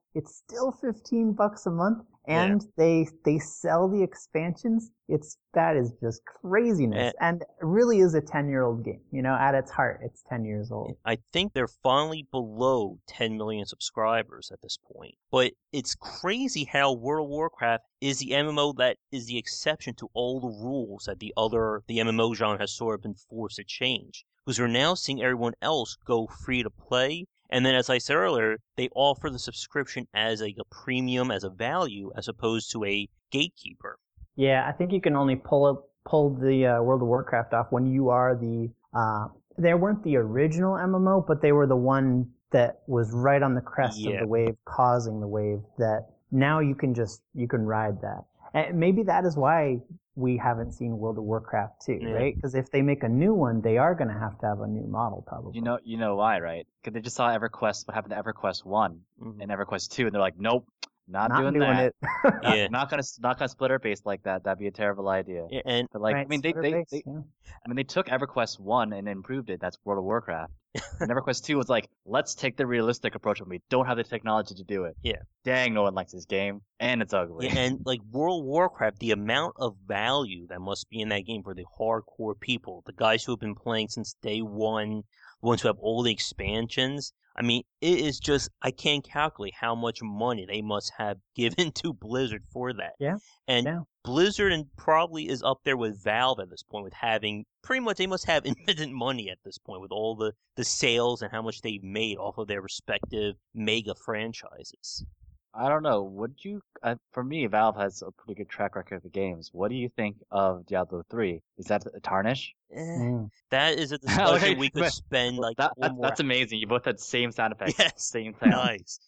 $15 a month, and they sell the expansions. That is just craziness, and it really is a 10-year-old game. At its heart, it's 10 years old. I think they're finally below 10 million subscribers at this point. But it's crazy how World of Warcraft is the MMO that is the exception to all the rules that the MMO genre has sort of been forced to change. Because we're now seeing everyone else go free to play, and then, as I said earlier, they offer the subscription as a premium, as a value, as opposed to a gatekeeper. Yeah, I think you can only pull the World of Warcraft off when you are they weren't the original MMO, but they were the one that was right on the crest of the wave, causing the wave, that now you can ride that. And maybe that is why we haven't seen World of Warcraft 2, right? Because if they make a new one, they are going to have a new model, probably. You know why, right? Because they just saw EverQuest, what happened to EverQuest 1 and EverQuest 2, and they're like, nope, not doing that. It. Not gonna split our base like that. That'd be a terrible idea. Yeah, but they took EverQuest 1 and improved it. That's World of Warcraft. And EverQuest 2 was like, let's take the realistic approach when we don't have the technology to do it. Yeah. Dang, no one likes this game, and it's ugly. Yeah, and like World of Warcraft, the amount of value that must be in that game for the hardcore people, the guys who have been playing since day one, the ones who have all the expansions. I mean, it is just, I can't calculate how much money they must have given to Blizzard for that. Yeah. And Blizzard and probably is up there with Valve at this point, with having pretty much, they must have infinite money at this point with all the sales and how much they've made off of their respective mega franchises. I don't know. Would you? For me, Valve has a pretty good track record of the games. What do you think of Diablo 3? Is that a tarnish? That is a discussion we could spend like that's amazing. You both had same sound effects. Yes, same sound. Nice.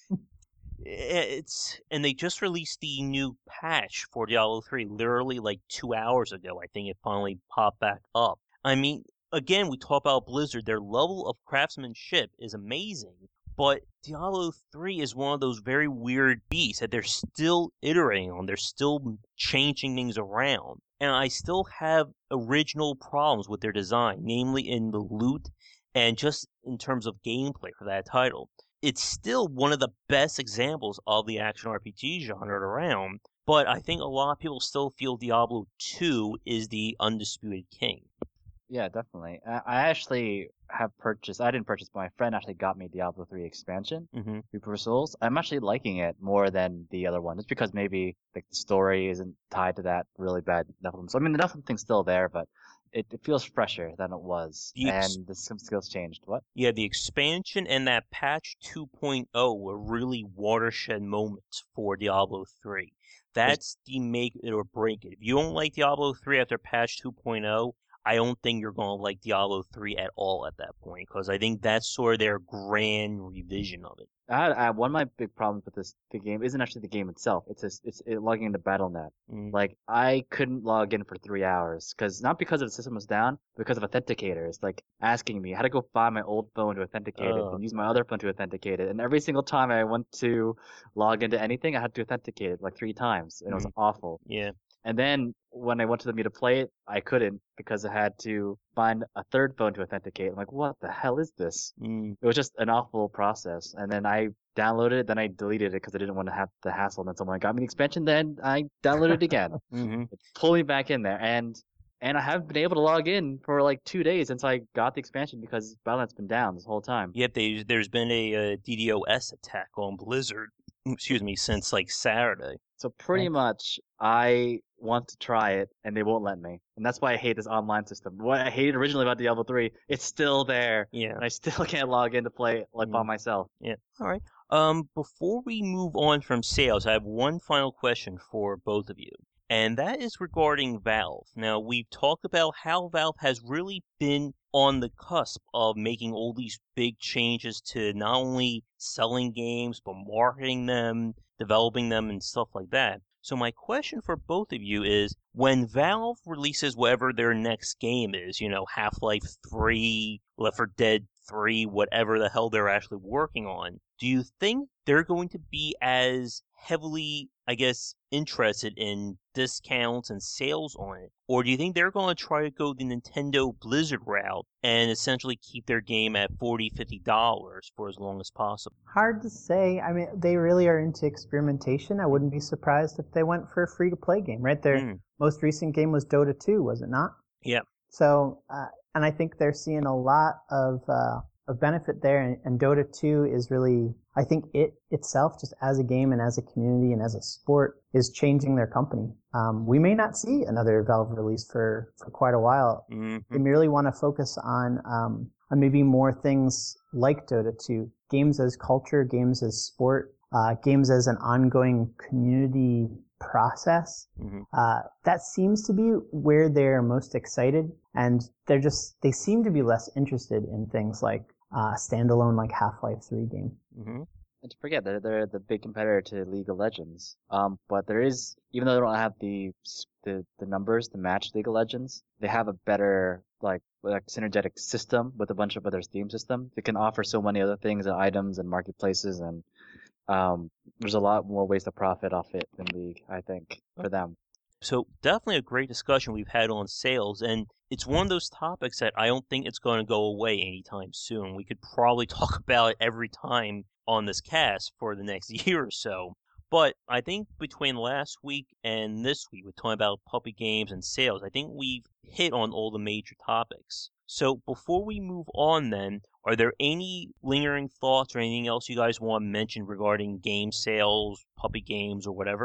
And they just released the new patch for Diablo 3 literally like 2 hours ago. I think it finally popped back up. I mean, again, we talk about Blizzard. Their level of craftsmanship is amazing, but Diablo 3 is one of those very weird beasts that they're still iterating on. They're still changing things around. And I still have original problems with their design, namely in the loot and just in terms of gameplay for that title. It's still one of the best examples of the action RPG genre around, but I think a lot of people still feel Diablo 2 is the undisputed king. Yeah, definitely. I actually have purchased, I didn't purchase, but my friend actually got me Diablo 3 expansion, Reaper of Souls. I'm actually liking it more than the other one, just because maybe like the story isn't tied to that really bad Nephilim. So I mean, the Nephilim thing's still there, but it feels fresher than it was, and some skills changed. What? Yeah, the expansion and that patch 2.0 were really watershed moments for Diablo 3. That's the make it or break it. If you don't like Diablo 3 after patch 2.0, I don't think you're going to like Diablo 3 at all at that point, because I think that's sort of their grand revision of it. One of my big problems with the game isn't actually the game itself. It's logging into Battle.net. Like, I couldn't log in for 3 hours, not because the system was down, but because of authenticators, like, asking me how to go find my old phone to authenticate it and use my other phone to authenticate it. And every single time I went to log into anything, I had to authenticate it like 3 times, and it was awful. Yeah. And then when I went to the me to play it, I couldn't because I had to find a third phone to authenticate. I'm like, what the hell is this? It was just an awful process. And then I downloaded it, then I deleted it because I didn't want to have the hassle. And then someone got me the expansion, then I downloaded it again. It pulled me back in there. And I haven't been able to log in for like 2 days since I got the expansion because Battle.net's been down this whole time. Yep, there's been a DDoS attack on Blizzard, since like Saturday. So pretty much, I want to try it, and they won't let me. And that's why I hate this online system. What I hated originally about Diablo 3, it's still there. Yeah. And I still can't log in to play it like by myself. Yeah. All right. Before we move on from sales, I have one final question for both of you. And that is regarding Valve. Now, we've talked about how Valve has really been on the cusp of making all these big changes to not only selling games, but marketing them, developing them, and stuff like that. So my question for both of you is, when Valve releases whatever their next game is, Half-Life 3, Left 4 Dead 3, whatever the hell they're actually working on, do you think they're going to be as heavily, interested in discounts and sales on it? Or do you think they're going to try to go the Nintendo Blizzard route and essentially keep their game at $40, $50 for as long as possible? Hard to say. I mean, they really are into experimentation. I wouldn't be surprised if they went for a free-to-play game, right? Their most recent game was Dota 2, was it not? Yeah. So, and I think they're seeing a lot of benefit there, and Dota 2 is really, I think it itself, just as a game and as a community and as a sport, is changing their company. We may not see another Valve release for quite a while. They merely want to focus on maybe more things like Dota 2, games as culture, games as sport, games as an ongoing community process. That seems to be where they're most excited, and they seem to be less interested in things like standalone like Half-Life 3 game. And to forget, they're the big competitor to League of Legends. But there is, even though they don't have the numbers to match League of Legends, they have a better like synergetic system with a bunch of other Steam systems. They can offer so many other things and items and marketplaces, and there's a lot more ways to profit off it than League, I think, for them. So definitely a great discussion we've had on sales, and it's one of those topics that I don't think it's going to go away anytime soon. We could probably talk about it every time on this cast for the next year or so. But I think between last week and this week, we're talking about puppy games and sales, I think we've hit on all the major topics. So before we move on then, are there any lingering thoughts or anything else you guys want to mention regarding game sales, puppy games, or whatever?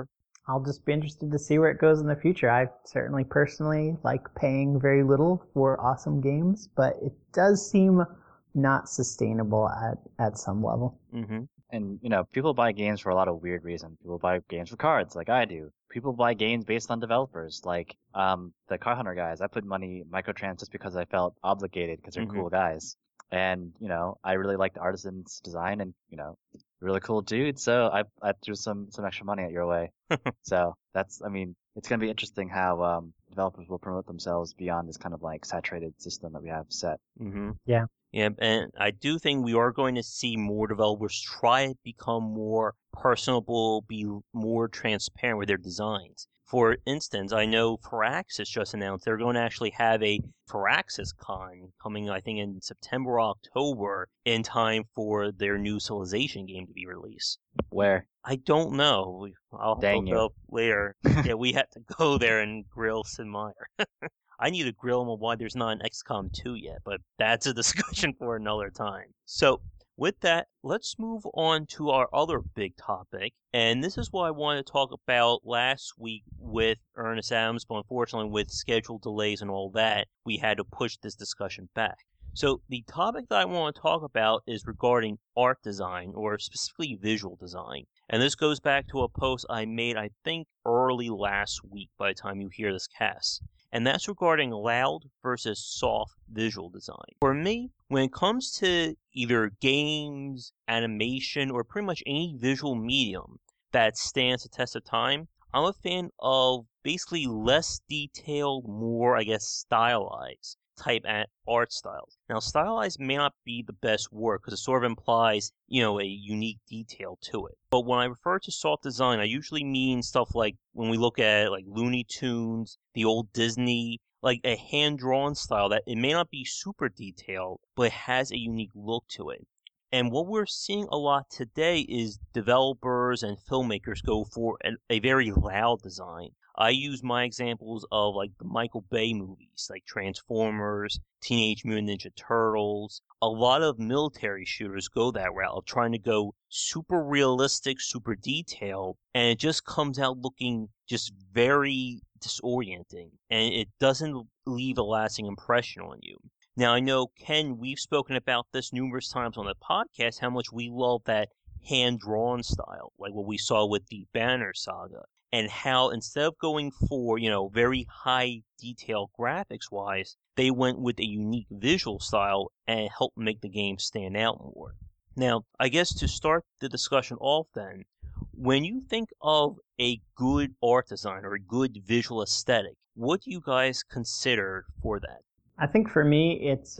I'll just be interested to see where it goes in the future. I certainly personally like paying very little for awesome games, but it does seem not sustainable at some level. Mm-hmm. And, people buy games for a lot of weird reasons. People buy games for cards, like I do. People buy games based on developers, like the Card Hunter guys. I put money microtrans just because I felt obligated because they're cool guys. And, I really liked the artisan's design and, really cool dude. So I threw some extra money at your way. So it's going to be interesting how developers will promote themselves beyond this kind of like saturated system that we have set. Mm-hmm. Yeah. Yeah, and I do think we are going to see more developers try to become more personable, be more transparent with their designs. For instance, I know Firaxis just announced they're going to actually have a Firaxis Con coming, I think, in September or October in time for their new Civilization game to be released. Where? I don't know. I'll have to look it up later. Yeah, we had to go there and grill Sid Meier. I need to grill him on why there's not an XCOM 2 yet, but that's a discussion for another time. So, with that, let's move on to our other big topic. And this is what I wanted to talk about last week with Ernest Adams, but unfortunately, with schedule delays and all that, we had to push this discussion back. So, the topic that I want to talk about is regarding art design, or specifically visual design. And this goes back to a post I made, I think, early last week by the time you hear this cast. And that's regarding loud versus soft visual design. For me, when it comes to either games, animation, or pretty much any visual medium that stands the test of time, I'm a fan of basically less detailed, more, stylized type art styles. Now, stylized may not be the best word because it sort of implies, a unique detail to it. But when I refer to soft design, I usually mean stuff like when we look at like Looney Tunes, the old Disney, like a hand-drawn style that it may not be super detailed, but it has a unique look to it. And what we're seeing a lot today is developers and filmmakers go for a very loud design. I use my examples of like the Michael Bay movies, like Transformers, Teenage Mutant Ninja Turtles. A lot of military shooters go that route of trying to go super realistic, super detailed, and it just comes out looking just very disorienting, and it doesn't leave a lasting impression on you. Now, I know, Ken, we've spoken about this numerous times on the podcast, how much we love that hand-drawn style, like what we saw with the Banner Saga, and how instead of going for, very high detail graphics-wise, they went with a unique visual style and helped make the game stand out more. Now, I guess to start the discussion off then, when you think of a good art design or a good visual aesthetic, what do you guys consider for that? I think for me, it's,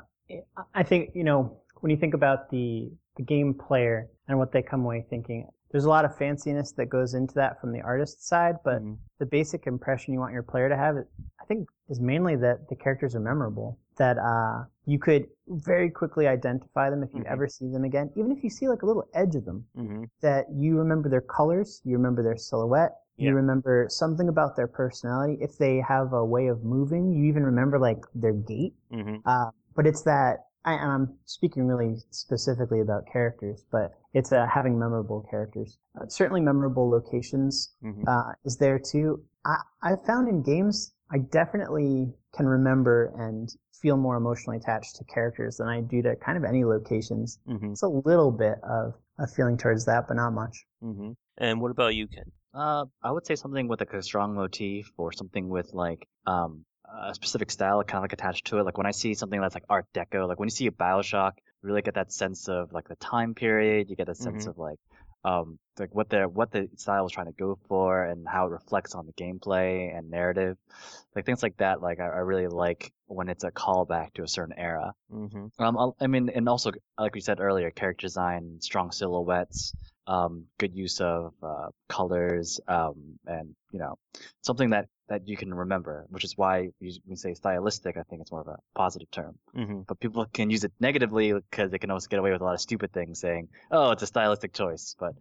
I think, when you think about the game player and what they come away thinking, there's a lot of fanciness that goes into that from the artist side, but the basic impression you want your player to have, I think, is mainly that the characters are memorable, that you could very quickly identify them if you ever see them again, even if you see like a little edge of them, that you remember their colors, you remember their silhouette, you remember something about their personality. If they have a way of moving, you even remember like their gait. But it's that, I'm speaking really specifically about characters, but it's having memorable characters. Certainly memorable locations is there too. I found in games, I definitely can remember and feel more emotionally attached to characters than I do to kind of any locations. It's a little bit of a feeling towards that, but not much. And what about you, Ken? I would say something with like a strong motif or something with like a specific style kind of like attached to it. Like when I see something that's like Art Deco, like when you see a BioShock, you really get that sense of like the time period. You get a sense of like what the style was trying to go for and how it reflects on the gameplay and narrative. Like things like that. Like I really like when it's a callback to a certain era. And also like we said earlier, character design, strong silhouettes. Good use of colors, and something that you can remember, which is why we say stylistic. I think it's more of a positive term. But people can use it negatively because they can also get away with a lot of stupid things, saying, "Oh, it's a stylistic choice." But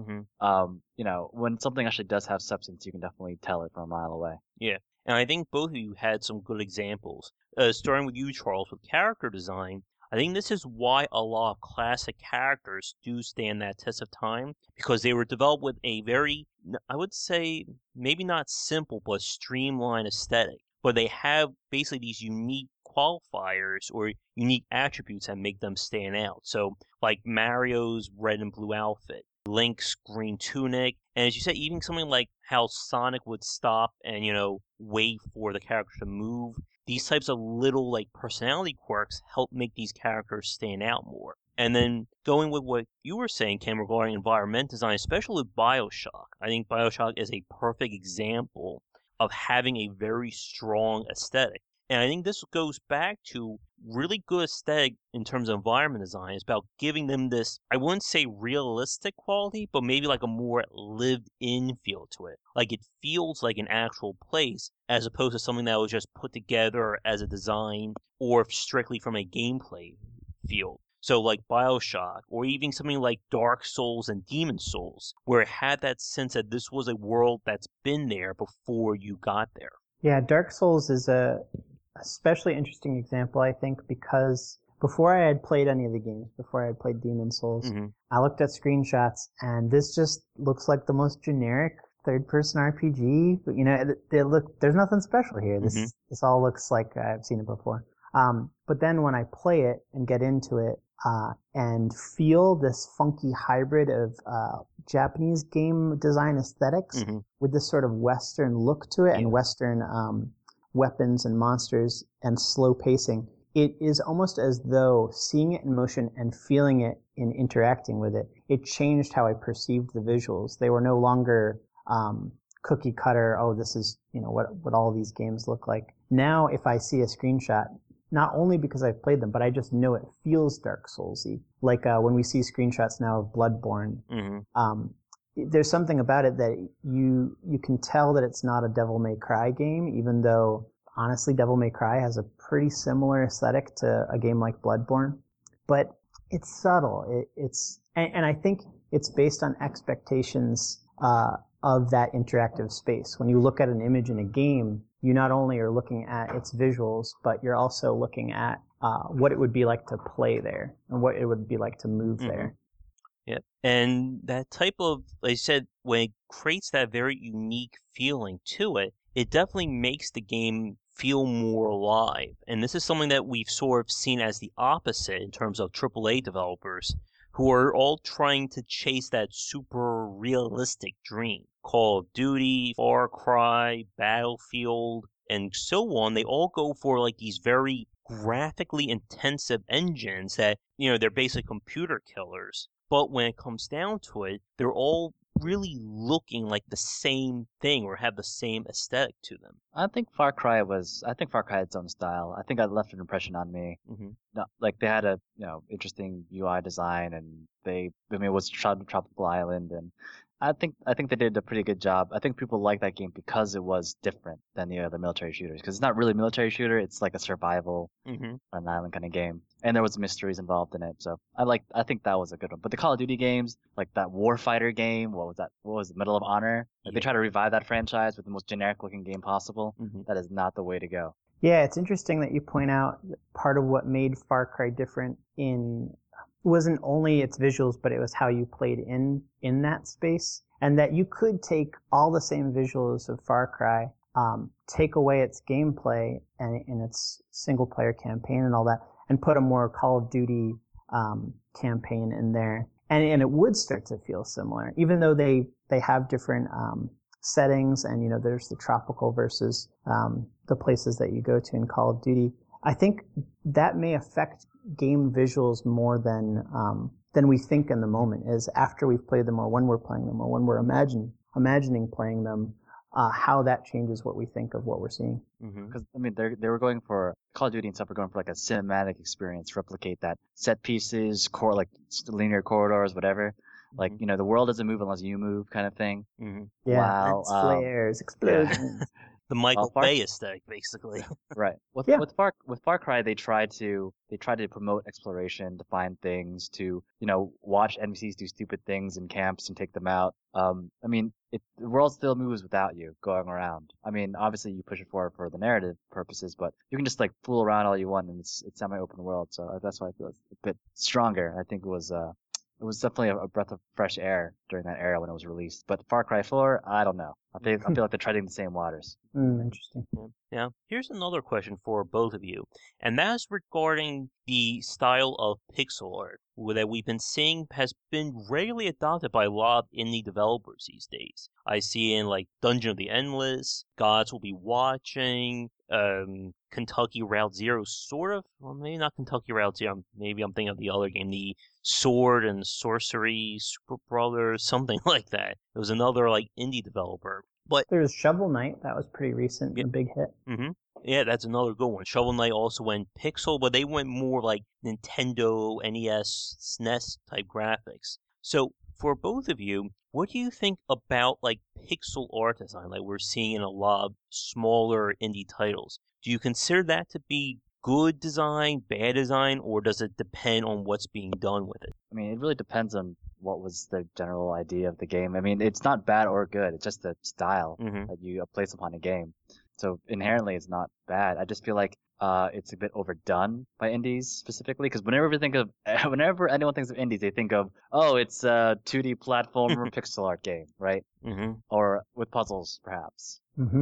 when something actually does have substance, you can definitely tell it from a mile away. Yeah, and I think both of you had some good examples. Starting with you, Charles, with character design. I think this is why a lot of classic characters do stand that test of time, because they were developed with a very, I would say, maybe not simple, but streamlined aesthetic. But they have basically these unique qualifiers or unique attributes that make them stand out. So, like Mario's red and blue outfit, Link's green tunic, and as you said, even something like how Sonic would stop and, wait for the character to move. These types of little like personality quirks help make these characters stand out more. And then going with what you were saying, Ken, regarding environment design, especially with Bioshock, I think Bioshock is a perfect example of having a very strong aesthetic. And I think this goes back to really good aesthetic in terms of environment design. It's about giving them this, I wouldn't say realistic quality, but maybe like a more lived-in feel to it. Like it feels like an actual place as opposed to something that was just put together as a design or strictly from a gameplay field. So like Bioshock, or even something like Dark Souls and Demon Souls, where it had that sense that this was a world that's been there before you got there. Yeah, Dark Souls is a especially interesting example, I think, because before I had played any of the games, before I had played Demon Souls, I looked at screenshots, and this just looks like the most generic third-person RPG. There's nothing special here. This all looks like I've seen it before. But then when I play it and get into it, and feel this funky hybrid of Japanese game design aesthetics with this sort of Western look to it and Western weapons and monsters and slow pacing, it is almost as though seeing it in motion and feeling it in interacting with it, it changed how I perceived the visuals. They were no longer cookie cutter, this is what all these games look like. Now if I see a screenshot, not only because I've played them, but I just know it feels Dark Souls-y. Like when we see screenshots now of Bloodborne, there's something about it that you can tell that it's not a Devil May Cry game, even though honestly Devil May Cry has a pretty similar aesthetic to a game like Bloodborne. But it's subtle. And I think it's based on expectations of that interactive space. When you look at an image in a game, you not only are looking at its visuals, but you're also looking at what it would be like to play there and what it would be like to move there. Yep. And that type of, like I said, when it creates that very unique feeling to it, it definitely makes the game feel more alive. And this is something that we've sort of seen as the opposite in terms of AAA developers, who are all trying to chase that super realistic dream. Call of Duty, Far Cry, Battlefield, and so on, they all go for like these very graphically intensive engines that, they're basically computer killers. But when it comes down to it, they're all really looking like the same thing or have the same aesthetic to them. I think Far Cry had its own style. I think it left an impression on me. No, like they had a interesting UI design, and it was shot on tropical island, and I think they did a pretty good job. I think people like that game because it was different than the other military shooters. Because it's not really a military shooter; it's like a survival on an island kind of game, and there was mysteries involved in it. So I think that was a good one. But the Call of Duty games, like that Warfighter game, what was that? What was it, Medal of Honor? Like they try to revive that franchise with the most generic looking game possible. That is not the way to go. Yeah, it's interesting that you point out that part of what made Far Cry different wasn't only its visuals, but it was how you played in that space. And that you could take all the same visuals of Far Cry, take away its gameplay and its single-player campaign and all that, and put a more Call of Duty campaign in there. And it would start to feel similar, even though they have different settings, and there's the tropical versus the places that you go to in Call of Duty. I think that may affect game visuals more than we think in the moment, is after we've played them or when we're playing them or when we're imagining playing them, how that changes what we think of what we're seeing. Because they were going for Call of Duty and stuff. Were going for like a cinematic experience, replicate that set pieces, like linear corridors, whatever. Like the world doesn't move unless you move, kind of thing. Yeah, flares, explosions. The Michael Bay aesthetic, basically. Right. With Far Cry, they tried to promote exploration, to find things, to watch NPCs do stupid things in camps and take them out. I mean, the world still moves without you going around. I mean, obviously you push it forward for the narrative purposes, but you can just like fool around all you want, and it's semi-open world. So that's why I feel it's a bit stronger. I think it was definitely a breath of fresh air during that era when it was released. But Far Cry 4, I don't know. I feel like they're treading the same waters. Interesting. Yeah. Here's another question for both of you, and that's regarding the style of pixel art that we've been seeing has been regularly adopted by a lot of indie developers these days. I see in like Dungeon of the Endless, Gods Will Be Watching, Kentucky Route Zero, sort of. Well, maybe not Kentucky Route Zero. Maybe I'm thinking of the other game, the Sword and Sorcery Super Brothers, something like that. It was another like indie developer. But there's Shovel Knight, that was pretty recent, a big hit. Mm-hmm. Yeah, that's another good one. Shovel Knight also went pixel, but they went more like Nintendo, NES, SNES type graphics. So for both of you, what do you think about like pixel art design, like we're seeing in a lot of smaller indie titles? Do you consider that to be good design, bad design, or does it depend on what's being done with it? I mean, it really depends on what was the general idea of the game. I mean, it's not bad or good. It's just the style that you place upon a game. So inherently, it's not bad. I just feel like it's a bit overdone by indies specifically, because whenever anyone thinks of indies, they think of, oh, it's a 2D platformer pixel art game, right? Or with puzzles, perhaps.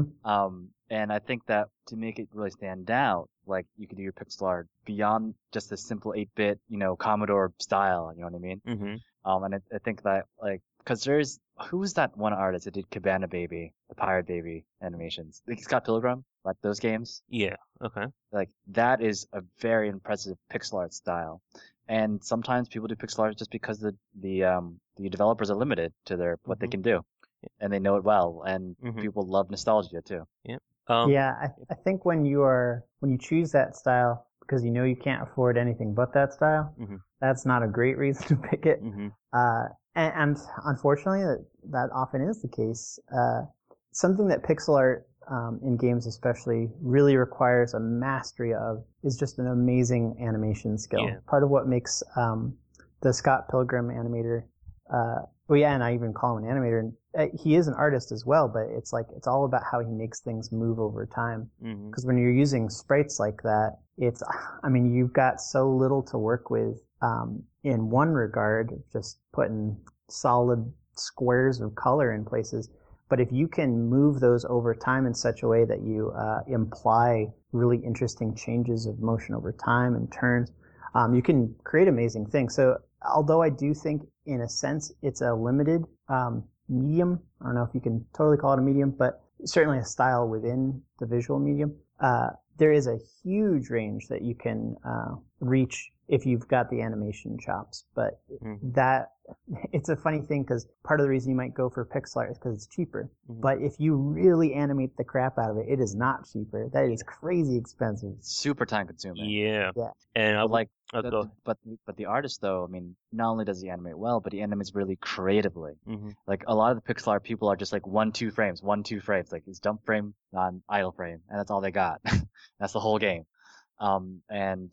And I think that to make it really stand out, like you could do your pixel art beyond just a simple 8-bit, Commodore style. You know what I mean? And I think that because who's that one artist that did Cabana Baby, the Pirate Baby animations? Like Scott Pilgrim, like those games. Yeah. Okay. Like that is a very impressive pixel art style, and sometimes people do pixel art just because the developers are limited to what they can do, and they know it well, and people love nostalgia too. Yeah. I think when you choose that style because you can't afford anything but that style, that's not a great reason to pick it. And unfortunately, that often is the case. Something that pixel art in games especially really requires a mastery of is just an amazing animation skill. Yeah. Part of what makes the Scott Pilgrim animator, and I even call him an animator. He is an artist as well, but it's all about how he makes things move over time. Because when you're using sprites like that, you've got so little to work with in one regard, just putting solid squares of color in places. But if you can move those over time in such a way that you imply really interesting changes of motion over time and turns, you can create amazing things. So although I do think in a sense it's a limited medium, I don't know if you can totally call it a medium, but certainly a style within the visual medium, there is a huge range that you can reach if you've got the animation chops. But that it's a funny thing because part of the reason you might go for pixel art is because it's cheaper. But if you really animate the crap out of it, it is not cheaper. That is crazy expensive. Super time consuming. Yeah. And but the artist though, I mean, not only does he animate well, but he animates really creatively. Like a lot of the pixel art people are just like 1-2 frames, like it's dump frame, non idle frame, and that's all they got. That's the whole game. And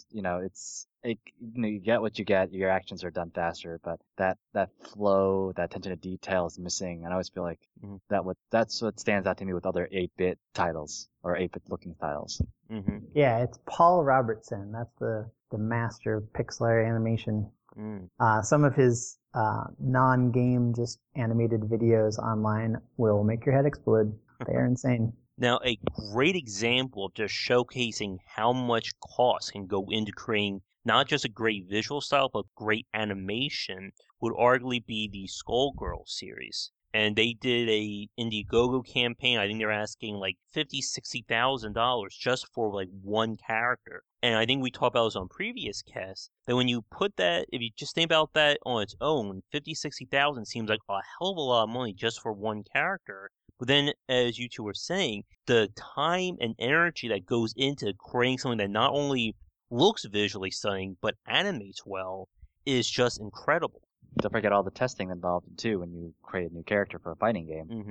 you get what you get. Your actions are done faster, but that flow, that attention to detail is missing. And I always feel like that's what stands out to me with other 8-bit titles or 8-bit looking titles. Yeah, it's Paul Robertson. That's the master of pixel art animation. Some of his non-game, just animated videos online will make your head explode. They are insane. Now, a great example of just showcasing how much cost can go into creating not just a great visual style, but great animation would arguably be the Skullgirls series. And they did a Indiegogo campaign. I think they're asking like $50,000-$60,000 just for like one character. And I think we talked about this on previous casts, that when you put that, if you just think about that on its own, $50,000-$60,000 seems like a hell of a lot of money just for one character. But then, as you two were saying, the time and energy that goes into creating something that not only looks visually stunning, but animates well, is just incredible. Don't forget all the testing involved too when you create a new character for a fighting game.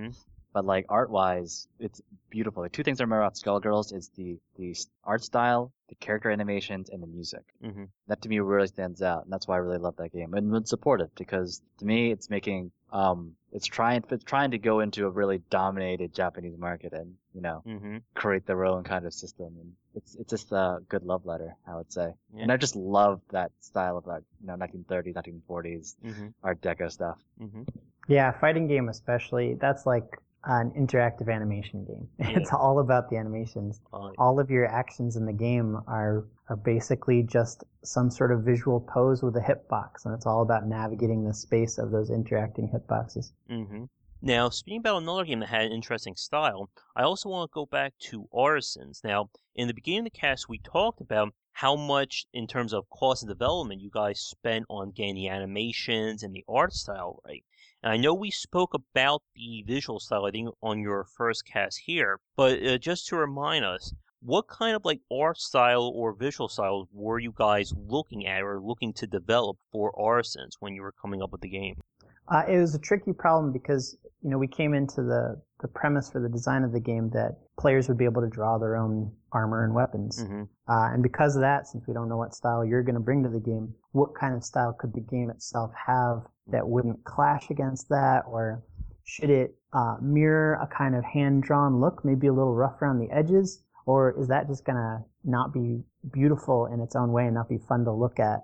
But like art-wise, it's beautiful. Like two things I remember about Skullgirls is the art style, the character animations, and the music. Mm-hmm. That to me really stands out, and that's why I really love that game and would support it because to me it's making it's trying to go into a really dominated Japanese market and create their own kind of system, and it's just a good love letter, I would say. Yeah. And I just love that style of like 1930s, 1940s Art Deco stuff. Yeah, fighting game especially. That's like an interactive animation game. Yeah. It's all about the animations. All of your actions in the game are basically just some sort of visual pose with a hitbox, and it's all about navigating the space of those interacting hitboxes. Now, speaking about another game that had an interesting style, I also want to go back to Artisans. Now, in the beginning of the cast, we talked about how much, in terms of cost of development, you guys spent on getting the animations and the art style right. And I know we spoke about the visual style, I think, on your first cast here, but just to remind us, what kind of like art style or visual style were you guys looking at or looking to develop for Artisans when you were coming up with the game? It was a tricky problem because, we came into the premise for the design of the game that players would be able to draw their own armor and weapons. And because of that, since we don't know what style you're going to bring to the game, what kind of style could the game itself have that wouldn't clash against that? Or should it mirror a kind of hand-drawn look, maybe a little rough around the edges? Or is that just going to not be beautiful in its own way and not be fun to look at?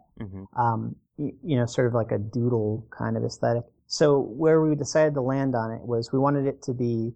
Sort of like a doodle kind of aesthetic. So where we decided to land on it was we wanted it to be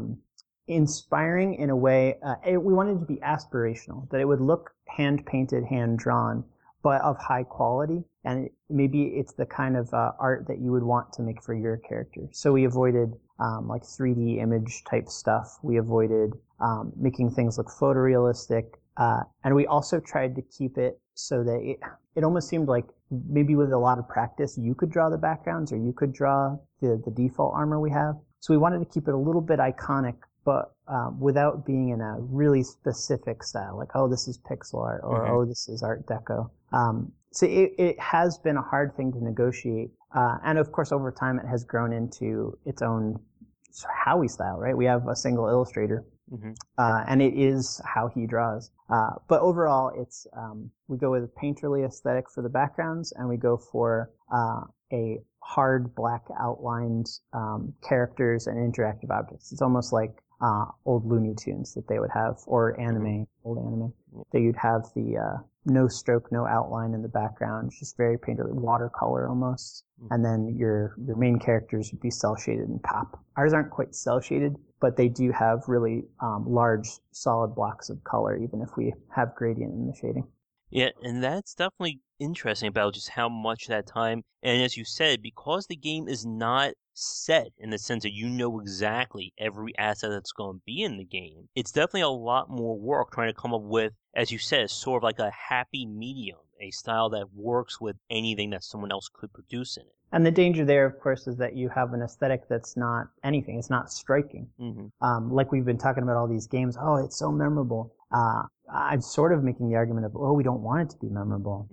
inspiring in a way. We wanted it to be aspirational, that it would look hand-painted, hand-drawn, but of high quality. And maybe it's the kind of art that you would want to make for your character. So we avoided like 3D image type stuff. We avoided making things look photorealistic. And we also tried to keep it so that it almost seemed like maybe with a lot of practice, you could draw the backgrounds or you could draw the default armor we have. So we wanted to keep it a little bit iconic, but without being in a really specific style, like, oh, this is pixel art, or oh, this is Art Deco. So it has been a hard thing to negotiate. And of course, over time, it has grown into its own Howie style, right? We have a single illustrator, and it is how he draws. But overall, it's we go with a painterly aesthetic for the backgrounds, and we go for a hard black outlined characters and interactive objects. It's almost like old Looney Tunes that they would have, or anime, old anime. That you'd have the no stroke, no outline in the background, just very painterly, watercolor almost. And then your main characters would be cel shaded and pop. Ours aren't quite cel shaded, but they do have really large, solid blocks of color, even if we have gradient in the shading. Yeah, and that's definitely interesting about just how much that time, and as you said, because the game is not set in the sense that you know exactly every asset that's going to be in the game, it's definitely a lot more work trying to come up with, as you said, sort of like a happy medium, a style that works with anything that someone else could produce in it. And the danger there, of course, is that you have an aesthetic that's not anything. It's not striking. Like we've been talking about all these games. Oh, it's so memorable. I'm sort of making the argument of, oh, we don't want it to be memorable.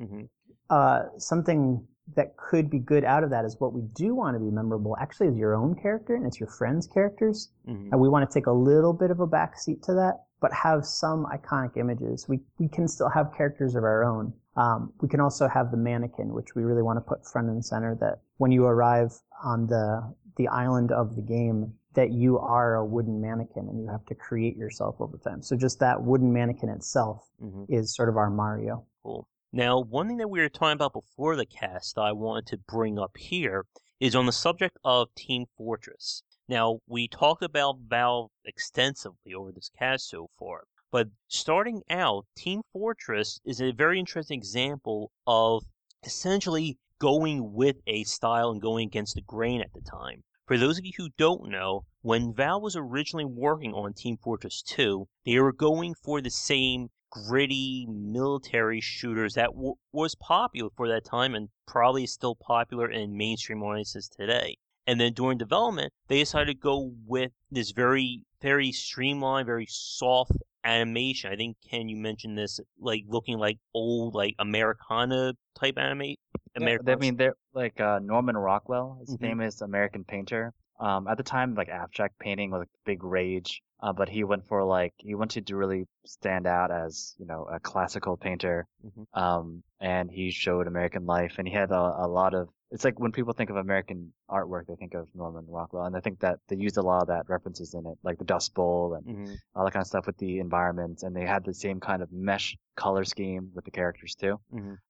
Something that could be good out of that is what we do want to be memorable actually is your own character, and it's your friends' characters. And we want to take a little bit of a backseat to that, but have some iconic images. We can still have characters of our own. We can also have the mannequin, which we really want to put front and center, that when you arrive on the island of the game, that you are a wooden mannequin and you have to create yourself over time. So just that wooden mannequin itself is sort of our Mario. Cool. Now, one thing that we were talking about before the cast that I wanted to bring up here is on the subject of Team Fortress. Now, we talked about Valve extensively over this cast so far, but starting out, Team Fortress is a very interesting example of essentially going with a style and going against the grain at the time. For those of you who don't know, when Valve was originally working on Team Fortress 2, they were going for the same gritty military shooters that was popular for that time and probably is still popular in mainstream audiences today. And then during development, they decided to go with this very, very streamlined, very soft animation. I think, Ken, you mentioned this, like looking like old, like Americana type anime. Yeah, I mean, they're like Norman Rockwell, his famous American painter. At the time, like abstract painting was a big rage, but he wanted to really stand out as, a classical painter. And he showed American life, and he had a lot of. It's like when people think of American artwork, they think of Norman Rockwell, and I think that they used a lot of that references in it, like the Dust Bowl and all that kind of stuff with the environments, and they had the same kind of mesh color scheme with the characters too.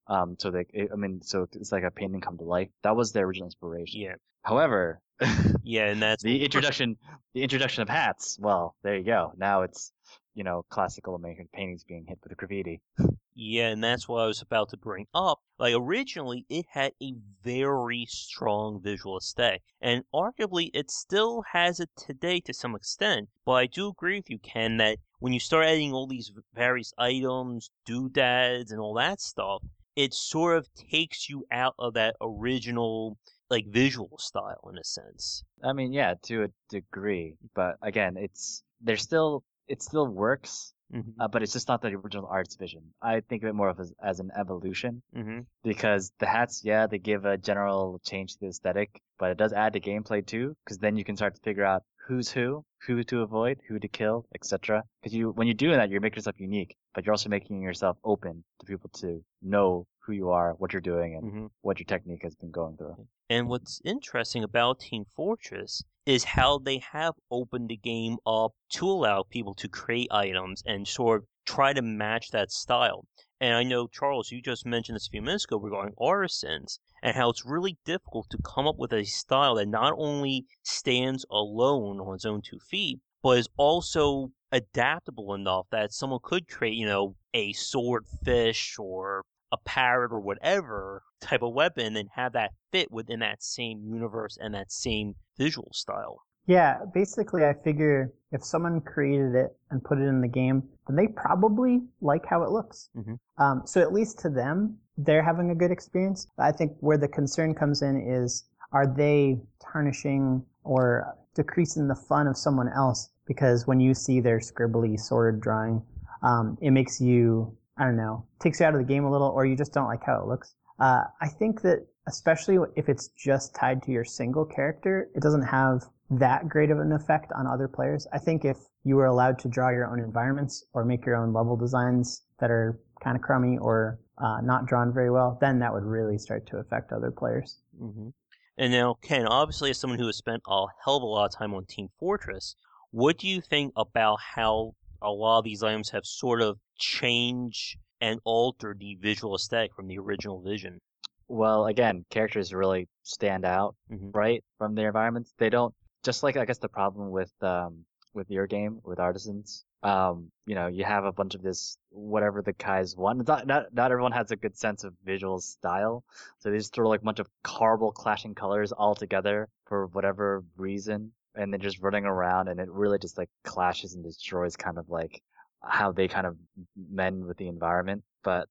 So it's like a painting come to life. That was their original inspiration. Yeah. However, yeah, and that's the introduction of hats. Well, there you go. Now it's, classical American paintings being hit with graffiti. Yeah, and that's what I was about to bring up. Like, originally, it had a very strong visual aesthetic, and arguably, it still has it today to some extent. But I do agree with you, Ken, that when you start adding all these various items, doodads, and all that stuff, it sort of takes you out of that original, like, visual style, in a sense. I mean, yeah, to a degree, but again, it still works. But it's just not the original art's vision. I think of it more of as an evolution, because the hats, they give a general change to the aesthetic, but it does add to gameplay too, because then you can start to figure out who's who to avoid, who to kill, etc. Because when you're doing that, you're making yourself unique, but you're also making yourself open to people to know who you are, what you're doing, and what your technique has been going through. And what's interesting about Team Fortress is how they have opened the game up to allow people to create items and sort of try to match that style. And I know, Charles, you just mentioned this a few minutes ago regarding artisans and how it's really difficult to come up with a style that not only stands alone on its own 2 feet, but is also adaptable enough that someone could create, a swordfish or a parrot or whatever type of weapon and have that fit within that same universe and that same visual style. Yeah, basically I figure if someone created it and put it in the game, then they probably like how it looks. So at least to them, they're having a good experience. I think where the concern comes in is, are they tarnishing or decreasing the fun of someone else? Because when you see their scribbly sword drawing, it makes you, I don't know, takes you out of the game a little, or you just don't like how it looks. I think that especially if it's just tied to your single character, it doesn't have that great of an effect on other players. I think if you were allowed to draw your own environments or make your own level designs that are kind of crummy or not drawn very well, then that would really start to affect other players. And now, Ken, obviously as someone who has spent a hell of a lot of time on Team Fortress, what do you think about how a lot of these items have sort of changed and altered the visual aesthetic from the original vision? Well, again, characters really stand out, right, from their environments. They don't, just like, I guess, the problem with your game, with Artisans, you have a bunch of this, whatever the guys want. Not everyone has a good sense of visual style, so they just throw like a bunch of horrible clashing colors all together for whatever reason, and then just running around, and it really just like clashes and destroys kind of like how they kind of mend with the environment. But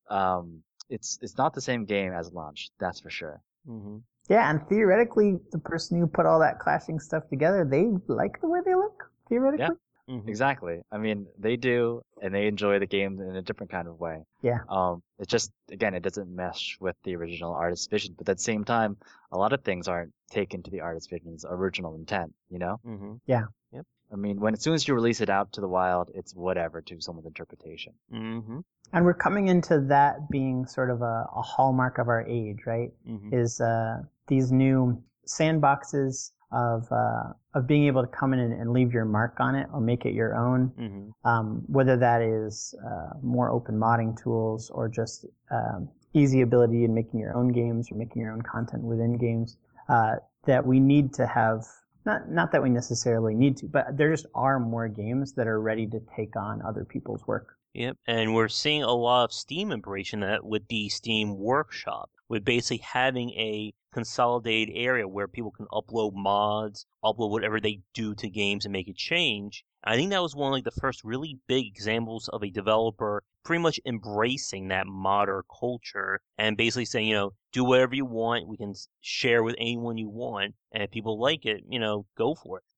it's not the same game as launch, that's for sure. Yeah, and theoretically, the person who put all that clashing stuff together, they like the way they look, theoretically. Yeah, exactly. I mean, they do, and they enjoy the game in a different kind of way. Yeah. It's just, again, it doesn't mesh with the original artist's vision, but at the same time, a lot of things aren't taken to the artist's vision's original intent, Yeah. Yep. I mean, as soon as you release it out to the wild, it's whatever to someone's interpretation. And we're coming into that being sort of a hallmark of our age, right? Is these new sandboxes of being able to come in and leave your mark on it or make it your own. Whether that is more open modding tools or just easy ability in making your own games or making your own content within games, that we need to have. Not that we necessarily need to, but there just are more games that are ready to take on other people's work. Yep, and we're seeing a lot of Steam embracing that with the Steam Workshop, with basically having a consolidated area where people can upload mods, upload whatever they do to games and make it change. I think that was one of like the first really big examples of a developer pretty much embracing that modder culture and basically saying, do whatever you want, we can share with anyone you want, and if people like it, go for it.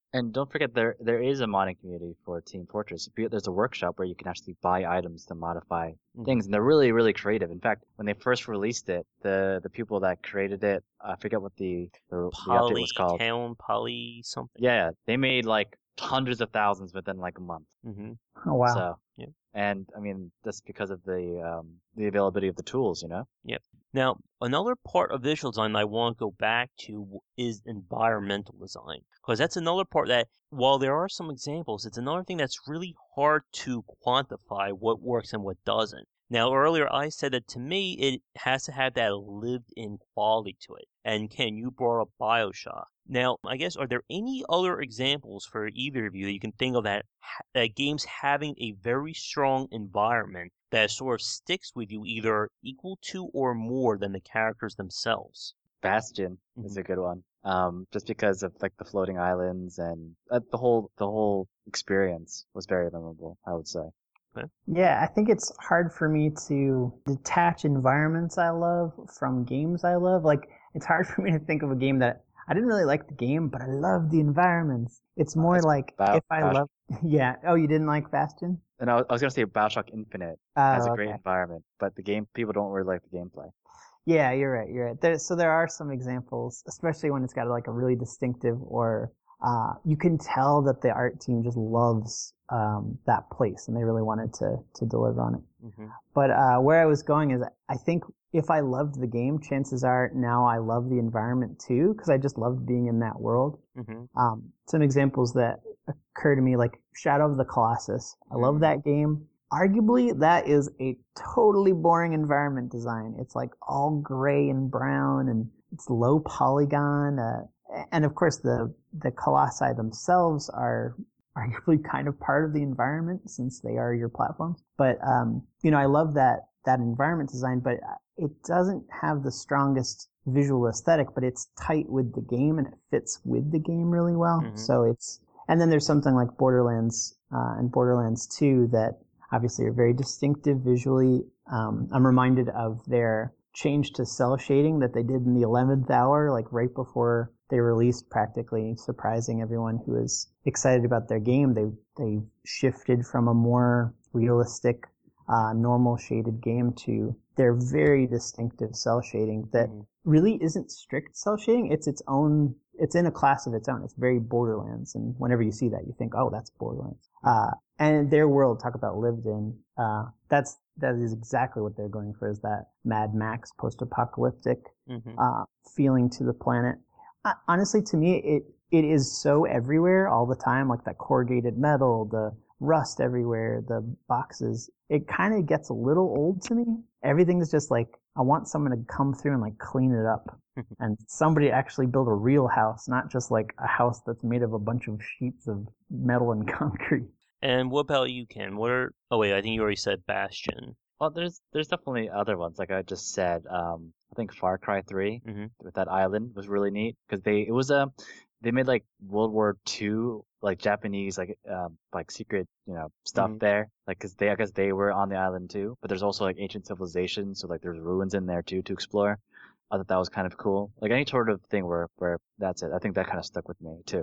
And don't forget, there is a modding community for Team Fortress. There's a workshop where you can actually buy items to modify things, and they're really, really creative. In fact, when they first released it, the people that created it, I forget what the update was called. Poly something. Yeah, they made like hundreds of thousands within like a month. Oh wow! So, yeah. And I mean, that's because of the availability of the tools, you know? Yep. Now, another part of visual design that I want to go back to is environmental design. Because that's another part that, while there are some examples, it's another thing that's really hard to quantify what works and what doesn't. Now, earlier I said that to me, it has to have that lived-in quality to it. And Ken, you brought up BioShock. Now, I guess, are there any other examples for either of you that you can think of that games having a very strong environment that sort of sticks with you either equal to or more than the characters themselves? Bastion is a good one. Just because of like the floating islands and the whole experience was very memorable, I would say. Okay. Yeah, I think it's hard for me to detach environments I love from games I love. Like, it's hard for me to think of a game that I didn't really like the game, but I love the environments. It's more like if I love. Yeah. Oh, you didn't like Bastion? And I was gonna say BioShock Infinite has a great environment, but the game people don't really like the gameplay. Yeah, you're right. You're right. So there are some examples, especially when it's got like a really distinctive, or you can tell that the art team just loves that place and they really wanted to deliver on it. But where I was going is, I think if I loved the game, chances are now I love the environment too, because I just loved being in that world. Some examples that occur to me, like Shadow of the Colossus. I love that game. Arguably, that is a totally boring environment design. It's like all gray and brown, and it's low polygon. And of course, the colossi themselves are arguably kind of part of the environment since they are your platforms. But I love that environment design, but it doesn't have the strongest visual aesthetic, but it's tight with the game and it fits with the game really well. So and then there's something like Borderlands and Borderlands 2 that obviously are very distinctive visually. I'm reminded of their change to cell shading that they did in the 11th hour, like right before they released, practically surprising everyone who was excited about their game. They shifted from a more realistic, normal shaded game to their very distinctive cell shading that really isn't strict cell shading. It's its own. It's in a class of its own. It's very Borderlands, and whenever you see that, you think, "Oh, that's Borderlands." And their world, talk about lived in. That is exactly what they're going for, is that Mad Max post-apocalyptic feeling to the planet. Honestly, to me, it is so everywhere all the time, like that corrugated metal, the rust everywhere, the boxes. It kind of gets a little old to me. Everything's just like, I want someone to come through and like clean it up. And somebody actually build a real house, not just like a house that's made of a bunch of sheets of metal and concrete. And what about you, Ken? Oh wait, I think you already said Bastion. Well, there's definitely other ones. Like I just said, I think Far Cry 3 with that island was really neat because they made like World War II, like Japanese, like secret, stuff there. Like, I guess they were on the island too, but there's also like ancient civilizations. So like there's ruins in there too to explore. I thought that was kind of cool. Like any sort of thing where that's it. I think that kind of stuck with me too.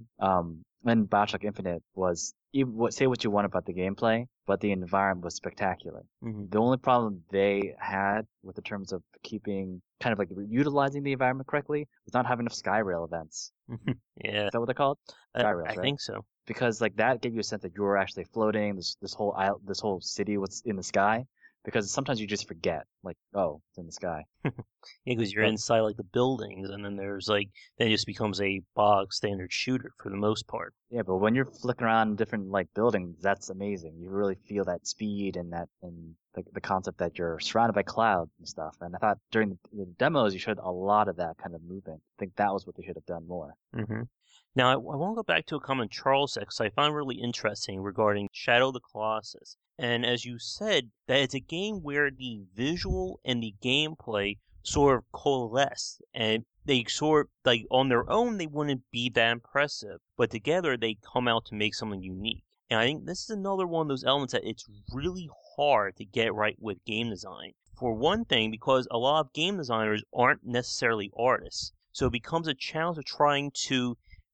And BioShock Infinite was, say what you want about the gameplay, but the environment was spectacular. The only problem they had with the terms of keeping, kind of like utilizing the environment correctly, was not having enough Skyrail events. Yeah. Is that what they're called? Skyrails, I right? think so. Because like that gave you a sense that you were actually floating, this whole city was in the sky. Because sometimes you just forget, like, oh, it's in the sky. Yeah, because you're inside like the buildings, and then then it just becomes a bog standard shooter for the most part. Yeah, but when you're flicking around different like buildings, that's amazing. You really feel that speed and the concept that you're surrounded by clouds and stuff. And I thought during the demos you showed a lot of that kind of movement. I think that was what they should have done more. Now, I want to go back to a comment Charles said, because I found really interesting regarding Shadow of the Colossus. And as you said, that it's a game where the visual and the gameplay sort of coalesce, and they sort of, like, on their own, they wouldn't be that impressive, but together they come out to make something unique. And I think this is another one of those elements that it's really hard to get right with game design. For one thing, because a lot of game designers aren't necessarily artists, so it becomes a challenge of trying to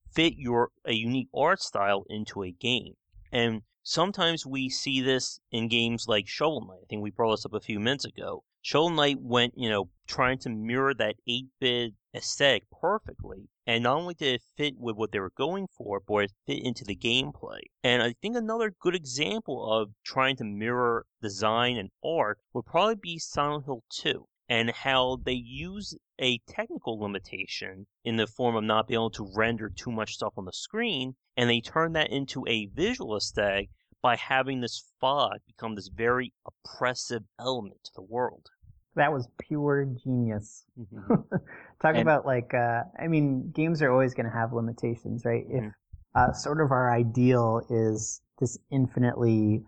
fit a unique art style into a game. And sometimes we see this in games like Shovel Knight. I think we brought this up a few minutes ago. Shovel Knight went, trying to mirror that 8-bit aesthetic perfectly. And not only did it fit with what they were going for, but it fit into the gameplay. And I think another good example of trying to mirror design and art would probably be Silent Hill 2, and how they use a technical limitation in the form of not being able to render too much stuff on the screen, and they turn that into a visual aesthetic by having this fog become this very oppressive element to the world. That was pure genius. Talk about games are always going to have limitations, right? If sort of our ideal is this infinitely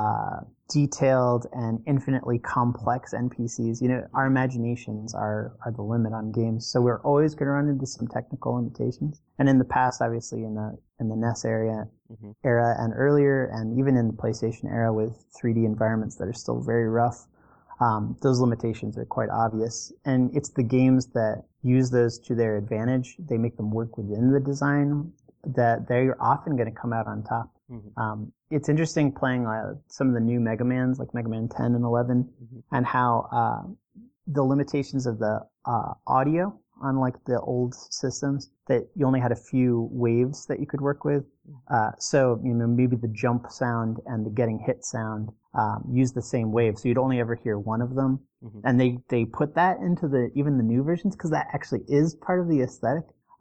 detailed and infinitely complex NPCs, our imaginations are the limit on games. So we're always going to run into some technical limitations. And in the past, obviously, in the NES era and earlier, and even in the PlayStation era with 3D environments that are still very rough, those limitations are quite obvious. And it's the games that use those to their advantage. They make them work within the design that they're often going to come out on top. It's interesting playing some of the new Mega Mans, like Mega Man 10 and 11, and how the limitations of the audio on like the old systems, that you only had a few waves that you could work with. So maybe the jump sound and the getting hit sound use the same wave, so you'd only ever hear one of them. And they put that into even the new versions because that actually is part of the aesthetic.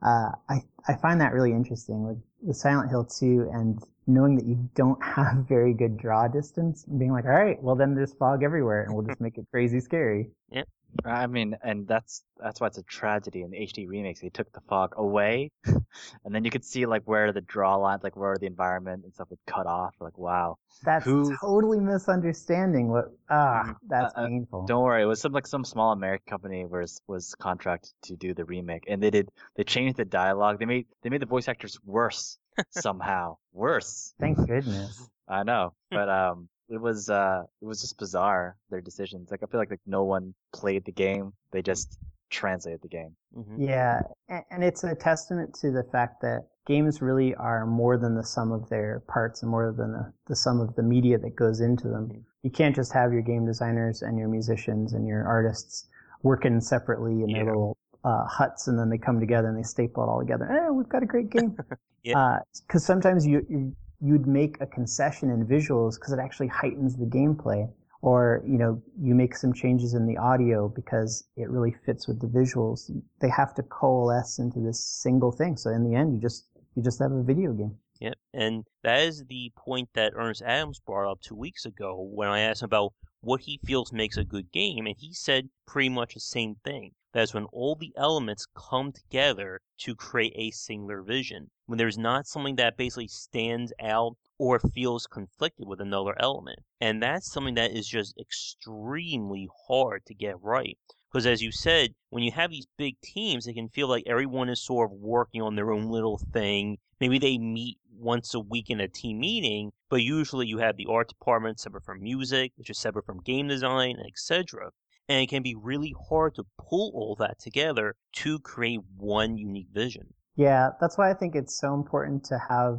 I find that really interesting with Silent Hill 2, and knowing that you don't have very good draw distance, and being like, all right, well then there's fog everywhere, and we'll just make it crazy scary. Yep. I mean, and that's why it's a tragedy in the HD remakes. They took the fog away, and then you could see like where the draw lines, like where the environment and stuff would cut off. Like, wow, that's totally misunderstanding. That's painful. Don't worry, it was some small American company was contracted to do the remake, and they changed the dialogue. They made the voice actors worse somehow. Worse. Thank goodness. I know, but it was just bizarre, their decisions. Like, I feel like no one played the game; they just translated the game. Yeah, and it's a testament to the fact that games really are more than the sum of their parts, and more than the sum of the media that goes into them. You can't just have your game designers and your musicians and your artists working separately in their little huts, and then they come together and they staple it all together. We've got a great game. Because sometimes you'd make a concession in visuals because it actually heightens the gameplay, or you make some changes in the audio because it really fits with the visuals. They have to coalesce into this single thing. So in the end, you just have a video game. Yep, and that is the point that Ernest Adams brought up 2 weeks ago when I asked him about what he feels makes a good game, and he said pretty much the same thing. That's when all the elements come together to create a singular vision. When there's not something that basically stands out or feels conflicted with another element. And that's something that is just extremely hard to get right. Because as you said, when you have these big teams, it can feel like everyone is sort of working on their own little thing. Maybe they meet once a week in a team meeting, but usually you have the art department separate from music, which is separate from game design, etc. And it can be really hard to pull all that together to create one unique vision. Yeah, that's why I think it's so important to have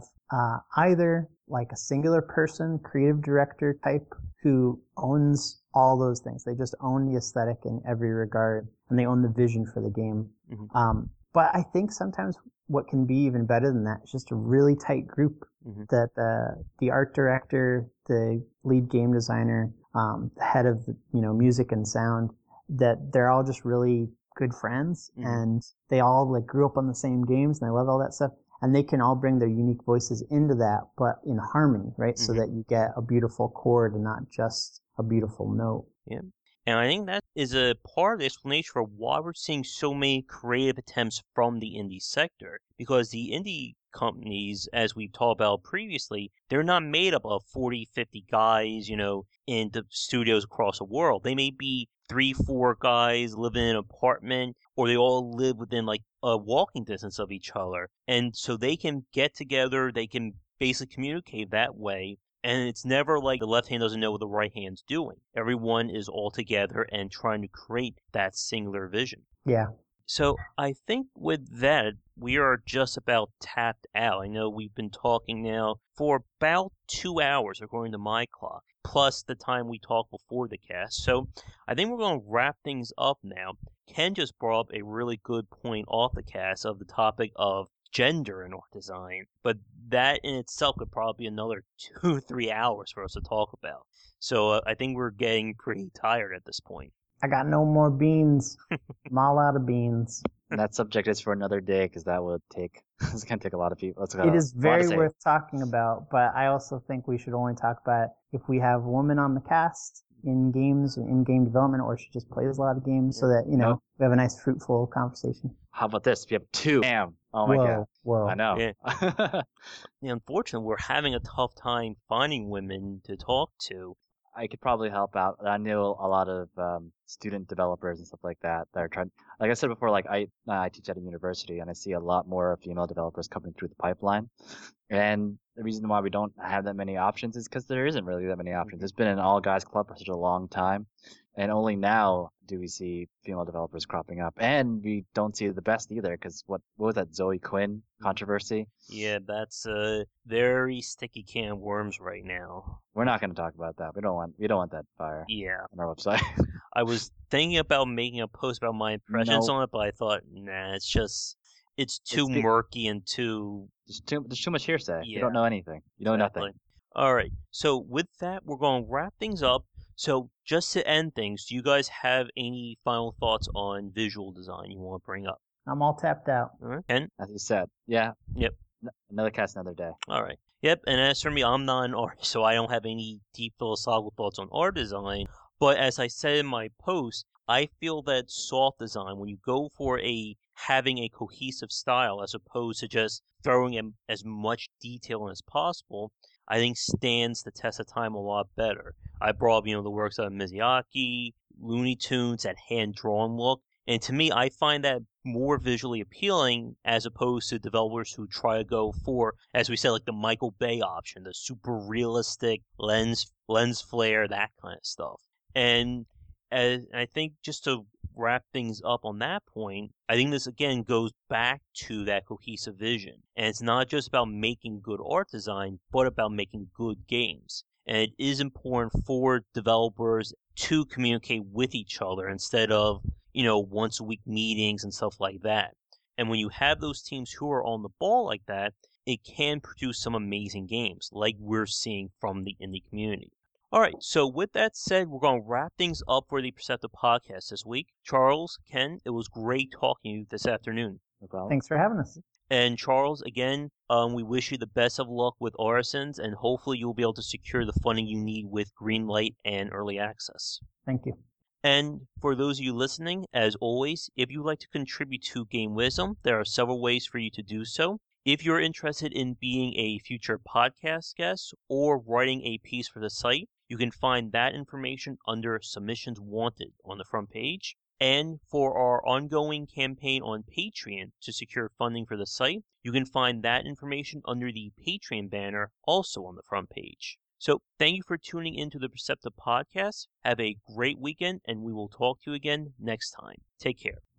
either like a singular person, creative director type, who owns all those things. They just own the aesthetic in every regard, and they own the vision for the game. But I think sometimes what can be even better than that is just a really tight group that the art director, the lead game designer, the head of music and sound, that they're all just really good friends, and they all like grew up on the same games, and they love all that stuff, and they can all bring their unique voices into that, but in harmony, right? So that you get a beautiful chord and not just a beautiful note. Yeah. And I think that is a part of the explanation for why we're seeing so many creative attempts from the indie sector. Because the indie companies, as we've talked about previously, they're not made up of 40, 50 guys, in the studios across the world. They may be 3, 4 guys living in an apartment, or they all live within like a walking distance of each other. And so they can get together, they can basically communicate that way. And it's never like the left hand doesn't know what the right hand's doing. Everyone is all together and trying to create that singular vision. Yeah. So I think with that, we are just about tapped out. I know we've been talking now for about 2 hours, according to my clock, plus the time we talked before the cast. So I think we're going to wrap things up now. Ken just brought up a really good point off the cast of the topic of gender in art design, but that in itself could probably be another 2-3 hours for us to talk about. So I think we're getting pretty tired at this point. I got no more beans. I'm all out of beans. And that subject is for another day because that would take, it's going to take a lot of people. It is very worth talking about, but I also think we should only talk about if we have women on the cast in games, in game development, or she just plays a lot of games so that, you know, we have a nice fruitful conversation. How about this? We have 2. Damn. Oh my God. Whoa. I know. Yeah. Unfortunately, we're having a tough time finding women to talk to. I could probably help out. I know a lot of student developers and stuff like that are trying. Like I said before, like I teach at a university, and I see a lot more female developers coming through the pipeline. And the reason why we don't have that many options is because there isn't really that many options. It's been an all guys club for such a long time, and only now do we see female developers cropping up. And we don't see the best either, because what was that Zoe Quinn controversy? Yeah, that's a very sticky can of worms right now. We're not going to talk about that. We don't want that fire. Yeah. On our website. I was thinking about making a post about my impressions on it, but I thought, nah, it's too murky and too. There's too much hearsay. Yeah. You don't know anything. You know nothing. All right. So with that, we're going to wrap things up. So just to end things, do you guys have any final thoughts on visual design you want to bring up? I'm all tapped out. All right. Ken? As you said. Yeah. Yep. Another cast, another day. All right. Yep. And as for me, I'm not an artist, so I don't have any deep philosophical thoughts on art design. But as I said in my post, I feel that soft design, when you go for having a cohesive style as opposed to just throwing in as much detail as possible, I think stands the test of time a lot better. I brought up, the works of Miyazaki, Looney Tunes, that hand-drawn look. And to me, I find that more visually appealing as opposed to developers who try to go for, as we said, like the Michael Bay option, the super realistic lens flare, that kind of stuff. And I think just to wrap things up on that point, I think this again goes back to that cohesive vision. And it's not just about making good art design, but about making good games. And it is important for developers to communicate with each other instead of, once a week meetings and stuff like that. And when you have those teams who are on the ball like that, it can produce some amazing games like we're seeing from the indie community. All right, so with that said, we're going to wrap things up for the Perceptive Podcast this week. Charles, Ken, it was great talking to you this afternoon. No problem. Thanks for having us. And Charles, again, we wish you the best of luck with Orisons, and hopefully you'll be able to secure the funding you need with Greenlight and Early Access. Thank you. And for those of you listening, as always, if you'd like to contribute to Game Wisdom, there are several ways for you to do so. If you're interested in being a future podcast guest or writing a piece for the site, you can find that information under Submissions Wanted on the front page. And for our ongoing campaign on Patreon to secure funding for the site, you can find that information under the Patreon banner also on the front page. So thank you for tuning into the Perceptive Podcast. Have a great weekend, and we will talk to you again next time. Take care.